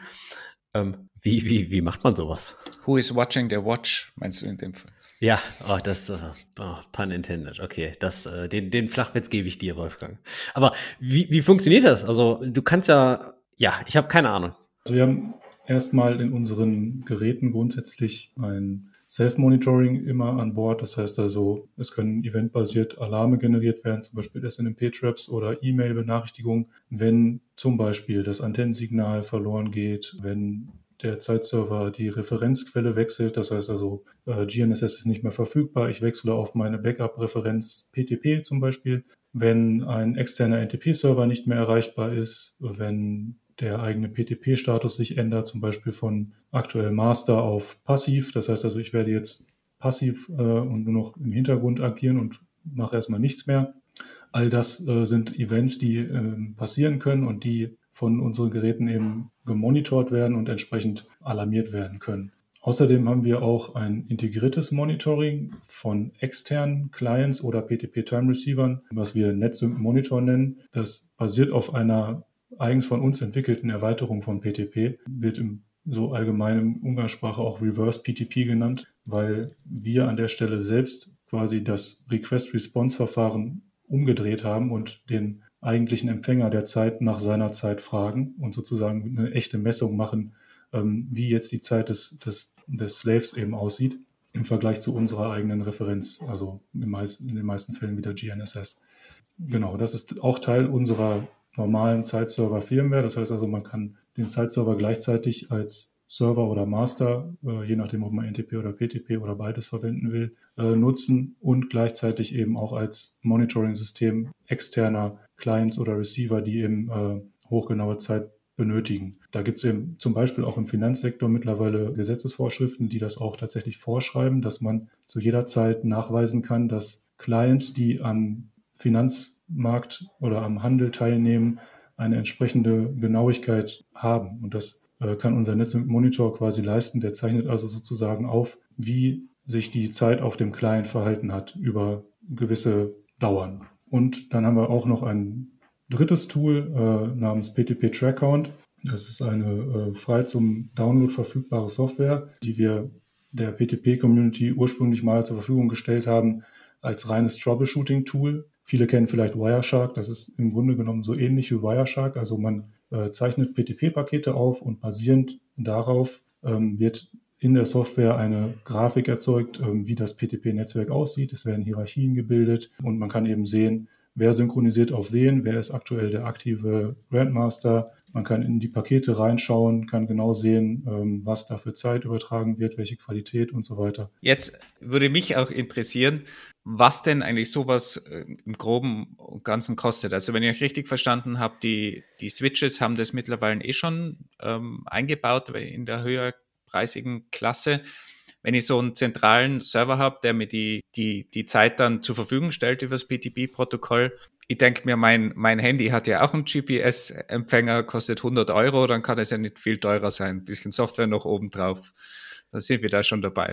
Ähm, wie, wie, wie macht man sowas? Who is watching the watch, meinst du in dem Fall? Ja, oh, das, uh, oh, pun intended. Okay, das, uh, den, den Flachwitz gebe ich dir, Wolfgang. Aber wie, wie funktioniert das? Also du kannst ja, ja, ich habe keine Ahnung. Also wir haben erstmal in unseren Geräten grundsätzlich ein Self-Monitoring immer an Bord. Das heißt also, es können eventbasiert Alarme generiert werden, zum Beispiel S N M P-Traps oder E-Mail-Benachrichtigungen, wenn zum Beispiel das Antennensignal verloren geht, wenn der Zeitserver die Referenzquelle wechselt. Das heißt also, äh, G N S S ist nicht mehr verfügbar. Ich wechsle auf meine Backup-Referenz P T P zum Beispiel. Wenn ein externer N T P-Server nicht mehr erreichbar ist, wenn der eigene P T P-Status sich ändert, zum Beispiel von aktuell Master auf passiv. Das heißt also, ich werde jetzt passiv äh, und nur noch im Hintergrund agieren und mache erstmal nichts mehr. All das äh, sind Events, die äh, passieren können und die von unseren Geräten eben gemonitort werden und entsprechend alarmiert werden können. Außerdem haben wir auch ein integriertes Monitoring von externen Clients oder P T P-Time-Receivern, was wir NetSync Monitor nennen. Das basiert auf einer eigens von uns entwickelten Erweiterung von P T P, wird im so allgemeinen Umgangssprache auch Reverse P T P genannt, weil wir an der Stelle selbst quasi das Request-Response-Verfahren umgedreht haben und den eigentlichen Empfänger der Zeit nach seiner Zeit fragen und sozusagen eine echte Messung machen, ähm, wie jetzt die Zeit des, des, des Slaves eben aussieht im Vergleich zu unserer eigenen Referenz, also in, meisten, in den meisten Fällen wieder G N S S. Genau, das ist auch Teil unserer normalen Zeitserver-Firmware. Das heißt also, man kann den Zeitserver gleichzeitig als Server oder Master, äh, je nachdem, ob man N T P oder P T P oder beides verwenden will, äh, nutzen und gleichzeitig eben auch als Monitoring-System externer Clients oder Receiver, die eben äh, hochgenaue Zeit benötigen. Da gibt es eben zum Beispiel auch im Finanzsektor mittlerweile Gesetzesvorschriften, die das auch tatsächlich vorschreiben, dass man zu jeder Zeit nachweisen kann, dass Clients, die am Finanzmarkt oder am Handel teilnehmen, eine entsprechende Genauigkeit haben. Und das äh, kann unser NetSync Monitor quasi leisten. Der zeichnet also sozusagen auf, wie sich die Zeit auf dem Client verhalten hat über gewisse Dauern. Und dann haben wir auch noch ein drittes Tool äh, namens P T P Track Count. Das ist eine äh, frei zum Download verfügbare Software, die wir der P T P-Community ursprünglich mal zur Verfügung gestellt haben als reines Troubleshooting-Tool. Viele kennen vielleicht Wireshark. Das ist im Grunde genommen so ähnlich wie Wireshark. Also man äh, zeichnet P T P-Pakete auf und basierend darauf ähm, wird in der Software eine Grafik erzeugt, ähm, wie das P T P-Netzwerk aussieht. Es werden Hierarchien gebildet und man kann eben sehen, wer synchronisiert auf wen, wer ist aktuell der aktive Grandmaster. Man kann in die Pakete reinschauen, kann genau sehen, ähm, was da für Zeit übertragen wird, welche Qualität und so weiter. Jetzt würde mich auch interessieren, was denn eigentlich sowas äh, im Groben und Ganzen kostet. Also wenn ich euch richtig verstanden habe, die, die Switches haben das mittlerweile eh schon ähm, eingebaut in der höherpreisigen Klasse. Wenn ich so einen zentralen Server habe, der mir die, die, die Zeit dann zur Verfügung stellt über das P T P-Protokoll, ich denke mir, mein, mein Handy hat ja auch einen G P S-Empfänger, kostet hundert Euro, dann kann es ja nicht viel teurer sein. Ein bisschen Software noch oben drauf. Da sind wir da schon dabei.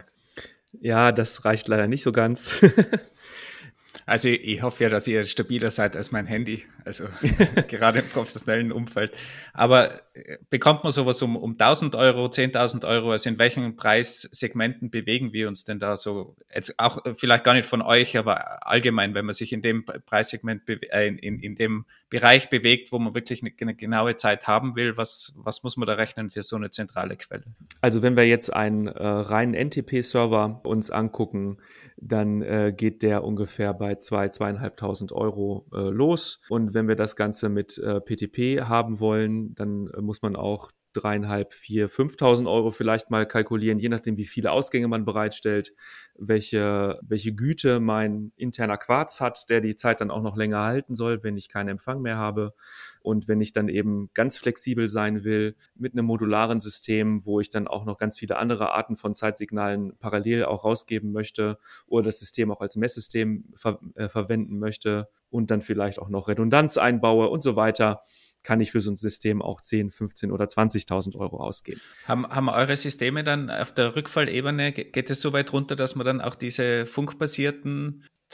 Ja, das reicht leider nicht so ganz. Also ich, ich hoffe ja, dass ihr stabiler seid als mein Handy, also gerade im professionellen Umfeld. Aber bekommt man sowas um, um tausend Euro, zehntausend Euro? Also in welchen Preissegmenten bewegen wir uns denn da so? Jetzt auch vielleicht gar nicht von euch, aber allgemein, wenn man sich in dem Preissegment, be- äh, in, in dem Bereich bewegt, wo man wirklich eine, eine genaue Zeit haben will, was, was muss man da rechnen für so eine zentrale Quelle? Also wenn wir jetzt einen äh, reinen N T P-Server uns angucken, dann äh, geht der ungefähr bei zwei, zweieinhalbtausend Euro äh, los. Und wenn wir das Ganze mit äh, P T P haben wollen, dann äh, muss man auch dreieinhalb, vier, fünftausend Euro vielleicht mal kalkulieren, je nachdem, wie viele Ausgänge man bereitstellt, welche, welche Güte mein interner Quarz hat, der die Zeit dann auch noch länger halten soll, wenn ich keinen Empfang mehr habe. Und wenn ich dann eben ganz flexibel sein will mit einem modularen System, wo ich dann auch noch ganz viele andere Arten von Zeitsignalen parallel auch rausgeben möchte oder das System auch als Messsystem ver- äh, verwenden möchte und dann vielleicht auch noch Redundanz einbaue und so weiter, kann ich für so ein System auch zehn, fünfzehn oder zwanzigtausend Euro ausgeben. Haben, haben eure Systeme dann auf der Rückfallebene, geht es so weit runter, dass man dann auch diese funkbasierten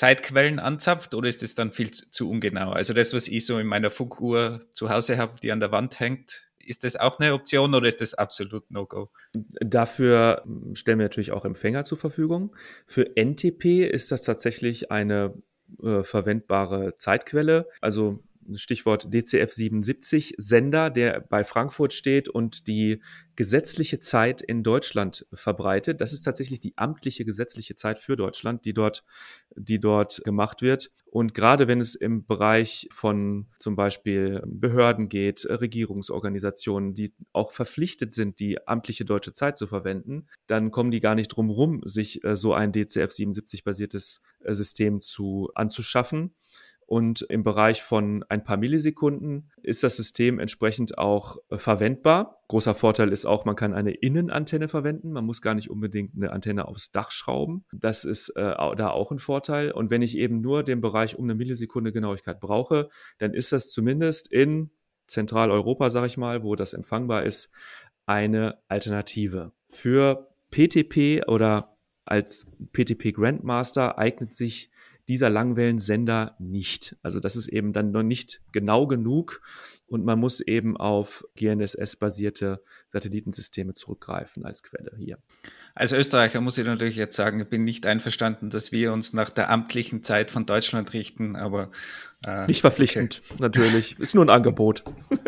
Zeitquellen anzapft oder ist das dann viel zu, zu ungenau? Also das, was ich so in meiner Funkuhr zu Hause habe, die an der Wand hängt, ist das auch eine Option oder ist das absolut No-Go? Dafür stellen wir natürlich auch Empfänger zur Verfügung. Für N T P ist das tatsächlich eine äh, verwendbare Zeitquelle. Also Stichwort D C F siebenundsiebzig Sender, der bei Frankfurt steht und die gesetzliche Zeit in Deutschland verbreitet. Das ist tatsächlich die amtliche gesetzliche Zeit für Deutschland, die dort, die dort gemacht wird. Und gerade wenn es im Bereich von zum Beispiel Behörden geht, Regierungsorganisationen, die auch verpflichtet sind, die amtliche deutsche Zeit zu verwenden, dann kommen die gar nicht drum rum, sich äh, so ein D C F siebenundsiebzig-basiertes äh, System zu anzuschaffen. Und im Bereich von ein paar Millisekunden ist das System entsprechend auch äh, verwendbar. Großer Vorteil ist auch, man kann eine Innenantenne verwenden. Man muss gar nicht unbedingt eine Antenne aufs Dach schrauben. Das ist äh, da auch ein Vorteil. Und wenn ich eben nur den Bereich um eine Millisekunde Genauigkeit brauche, dann ist das zumindest in Zentraleuropa, sage ich mal, wo das empfangbar ist, eine Alternative. Für P T P oder als P T P Grandmaster eignet sich dieser Langwellensender nicht. Also das ist eben dann noch nicht genau genug und man muss eben auf G N S S-basierte Satellitensysteme zurückgreifen als Quelle hier. Als Österreicher muss ich natürlich jetzt sagen, ich bin nicht einverstanden, dass wir uns nach der amtlichen Zeit von Deutschland richten, aber äh, nicht verpflichtend, okay. Natürlich. Ist nur ein Angebot.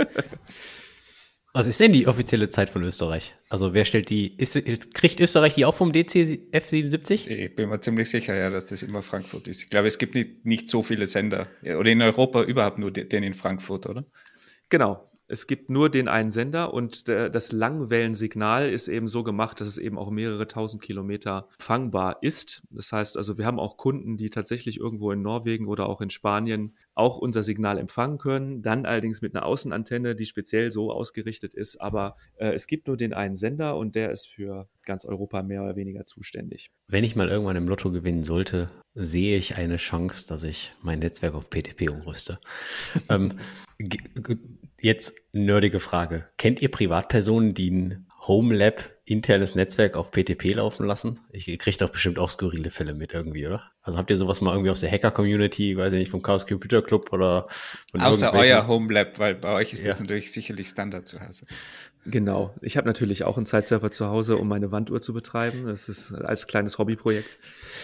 Was ist denn die offizielle Zeit von Österreich? Also wer stellt die, ist, kriegt Österreich die auch vom D C F siebenundsiebzig? Ich bin mir ziemlich sicher, ja, dass das immer Frankfurt ist. Ich glaube, es gibt nicht, nicht so viele Sender. Oder in Europa überhaupt nur den in Frankfurt, oder? Genau. Es gibt nur den einen Sender und das Langwellensignal ist eben so gemacht, dass es eben auch mehrere tausend Kilometer fangbar ist. Das heißt also, wir haben auch Kunden, die tatsächlich irgendwo in Norwegen oder auch in Spanien auch unser Signal empfangen können, dann allerdings mit einer Außenantenne, die speziell so ausgerichtet ist. Aber äh, es gibt nur den einen Sender und der ist für ganz Europa mehr oder weniger zuständig. Wenn ich mal irgendwann im Lotto gewinnen sollte, sehe ich eine Chance, dass ich mein Netzwerk auf P T P umrüste. ähm, g- g- jetzt nerdige Frage. Kennt ihr Privatpersonen, die ein Homelab internes Netzwerk auf P T P laufen lassen? Ich kriege doch bestimmt auch skurrile Fälle mit irgendwie, oder? Also habt ihr sowas mal irgendwie aus der Hacker-Community, weiß ich nicht, vom Chaos Computer Club oder von außer euer Homelab, weil bei euch ist ja. das natürlich sicherlich Standard zu Hause. Genau. Ich habe natürlich auch einen Zeitserver zu Hause, um meine Wanduhr zu betreiben. Das ist als kleines Hobbyprojekt.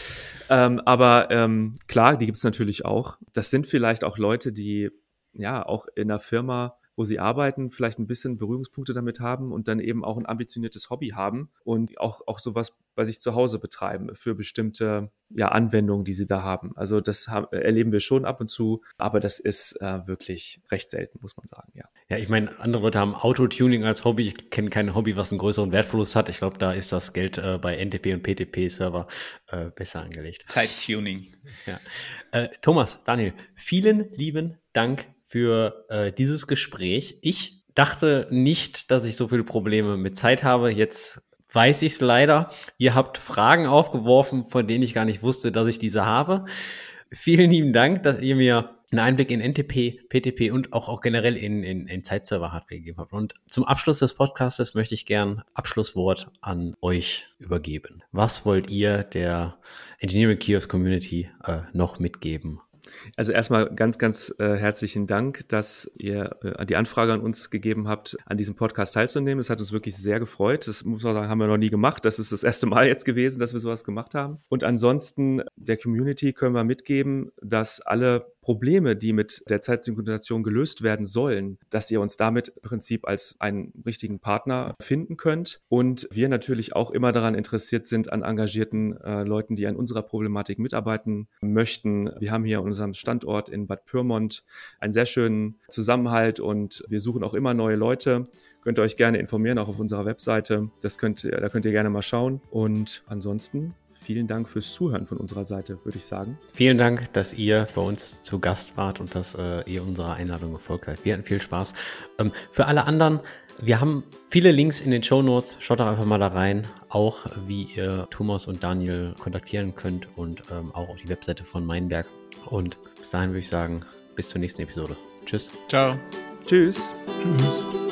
Ähm, aber ähm, klar, die gibt es natürlich auch. Das sind vielleicht auch Leute, die ja auch in einer Firma, wo sie arbeiten, vielleicht ein bisschen Berührungspunkte damit haben und dann eben auch ein ambitioniertes Hobby haben und auch, auch sowas bei sich zu Hause betreiben für bestimmte ja, Anwendungen, die sie da haben. Also das haben, erleben wir schon ab und zu, aber das ist äh, wirklich recht selten, muss man sagen, ja. Ja, ich meine, andere Leute haben Autotuning als Hobby. Ich kenne kein Hobby, was einen größeren Wertverlust hat. Ich glaube, da ist das Geld äh, bei N T P und P T P-Server äh, besser angelegt. Zeittuning. Ja. Äh, Thomas, Daniel, vielen lieben Dank für äh, dieses Gespräch. Ich dachte nicht, dass ich so viele Probleme mit Zeit habe. Jetzt weiß ich es leider. Ihr habt Fragen aufgeworfen, von denen ich gar nicht wusste, dass ich diese habe. Vielen lieben Dank, dass ihr mir einen Einblick in N T P, P T P und auch, auch generell in, in, in Zeitserver-Hardware gegeben habt. Und zum Abschluss des Podcastes möchte ich gern Abschlusswort an euch übergeben. Was wollt ihr der Engineering Kiosk Community äh, noch mitgeben? Also erstmal ganz, ganz äh, herzlichen Dank, dass ihr äh, die Anfrage an uns gegeben habt, an diesem Podcast teilzunehmen. Das hat uns wirklich sehr gefreut. Das muss man sagen, haben wir noch nie gemacht. Das ist das erste Mal jetzt gewesen, dass wir sowas gemacht haben. Und ansonsten der Community können wir mitgeben, dass alle Probleme, die mit der Zeitsynchronisation gelöst werden sollen, dass ihr uns damit im Prinzip als einen richtigen Partner finden könnt. Und wir natürlich auch immer daran interessiert sind, an engagierten äh, Leuten, die an unserer Problematik mitarbeiten möchten. Wir haben hier an unserem Standort in Bad Pyrmont einen sehr schönen Zusammenhalt und wir suchen auch immer neue Leute. Könnt ihr euch gerne informieren, auch auf unserer Webseite. Das könnt, da könnt ihr gerne mal schauen. Und ansonsten vielen Dank fürs Zuhören von unserer Seite, würde ich sagen. Vielen Dank, dass ihr bei uns zu Gast wart und dass äh, ihr unserer Einladung gefolgt seid. Wir hatten viel Spaß. Ähm, für alle anderen, wir haben viele Links in den Shownotes. Schaut doch einfach mal da rein. Auch wie ihr Thomas und Daniel kontaktieren könnt und ähm, auch auf die Webseite von Meinberg. Und bis dahin würde ich sagen, bis zur nächsten Episode. Tschüss. Ciao. Tschüss. Tschüss.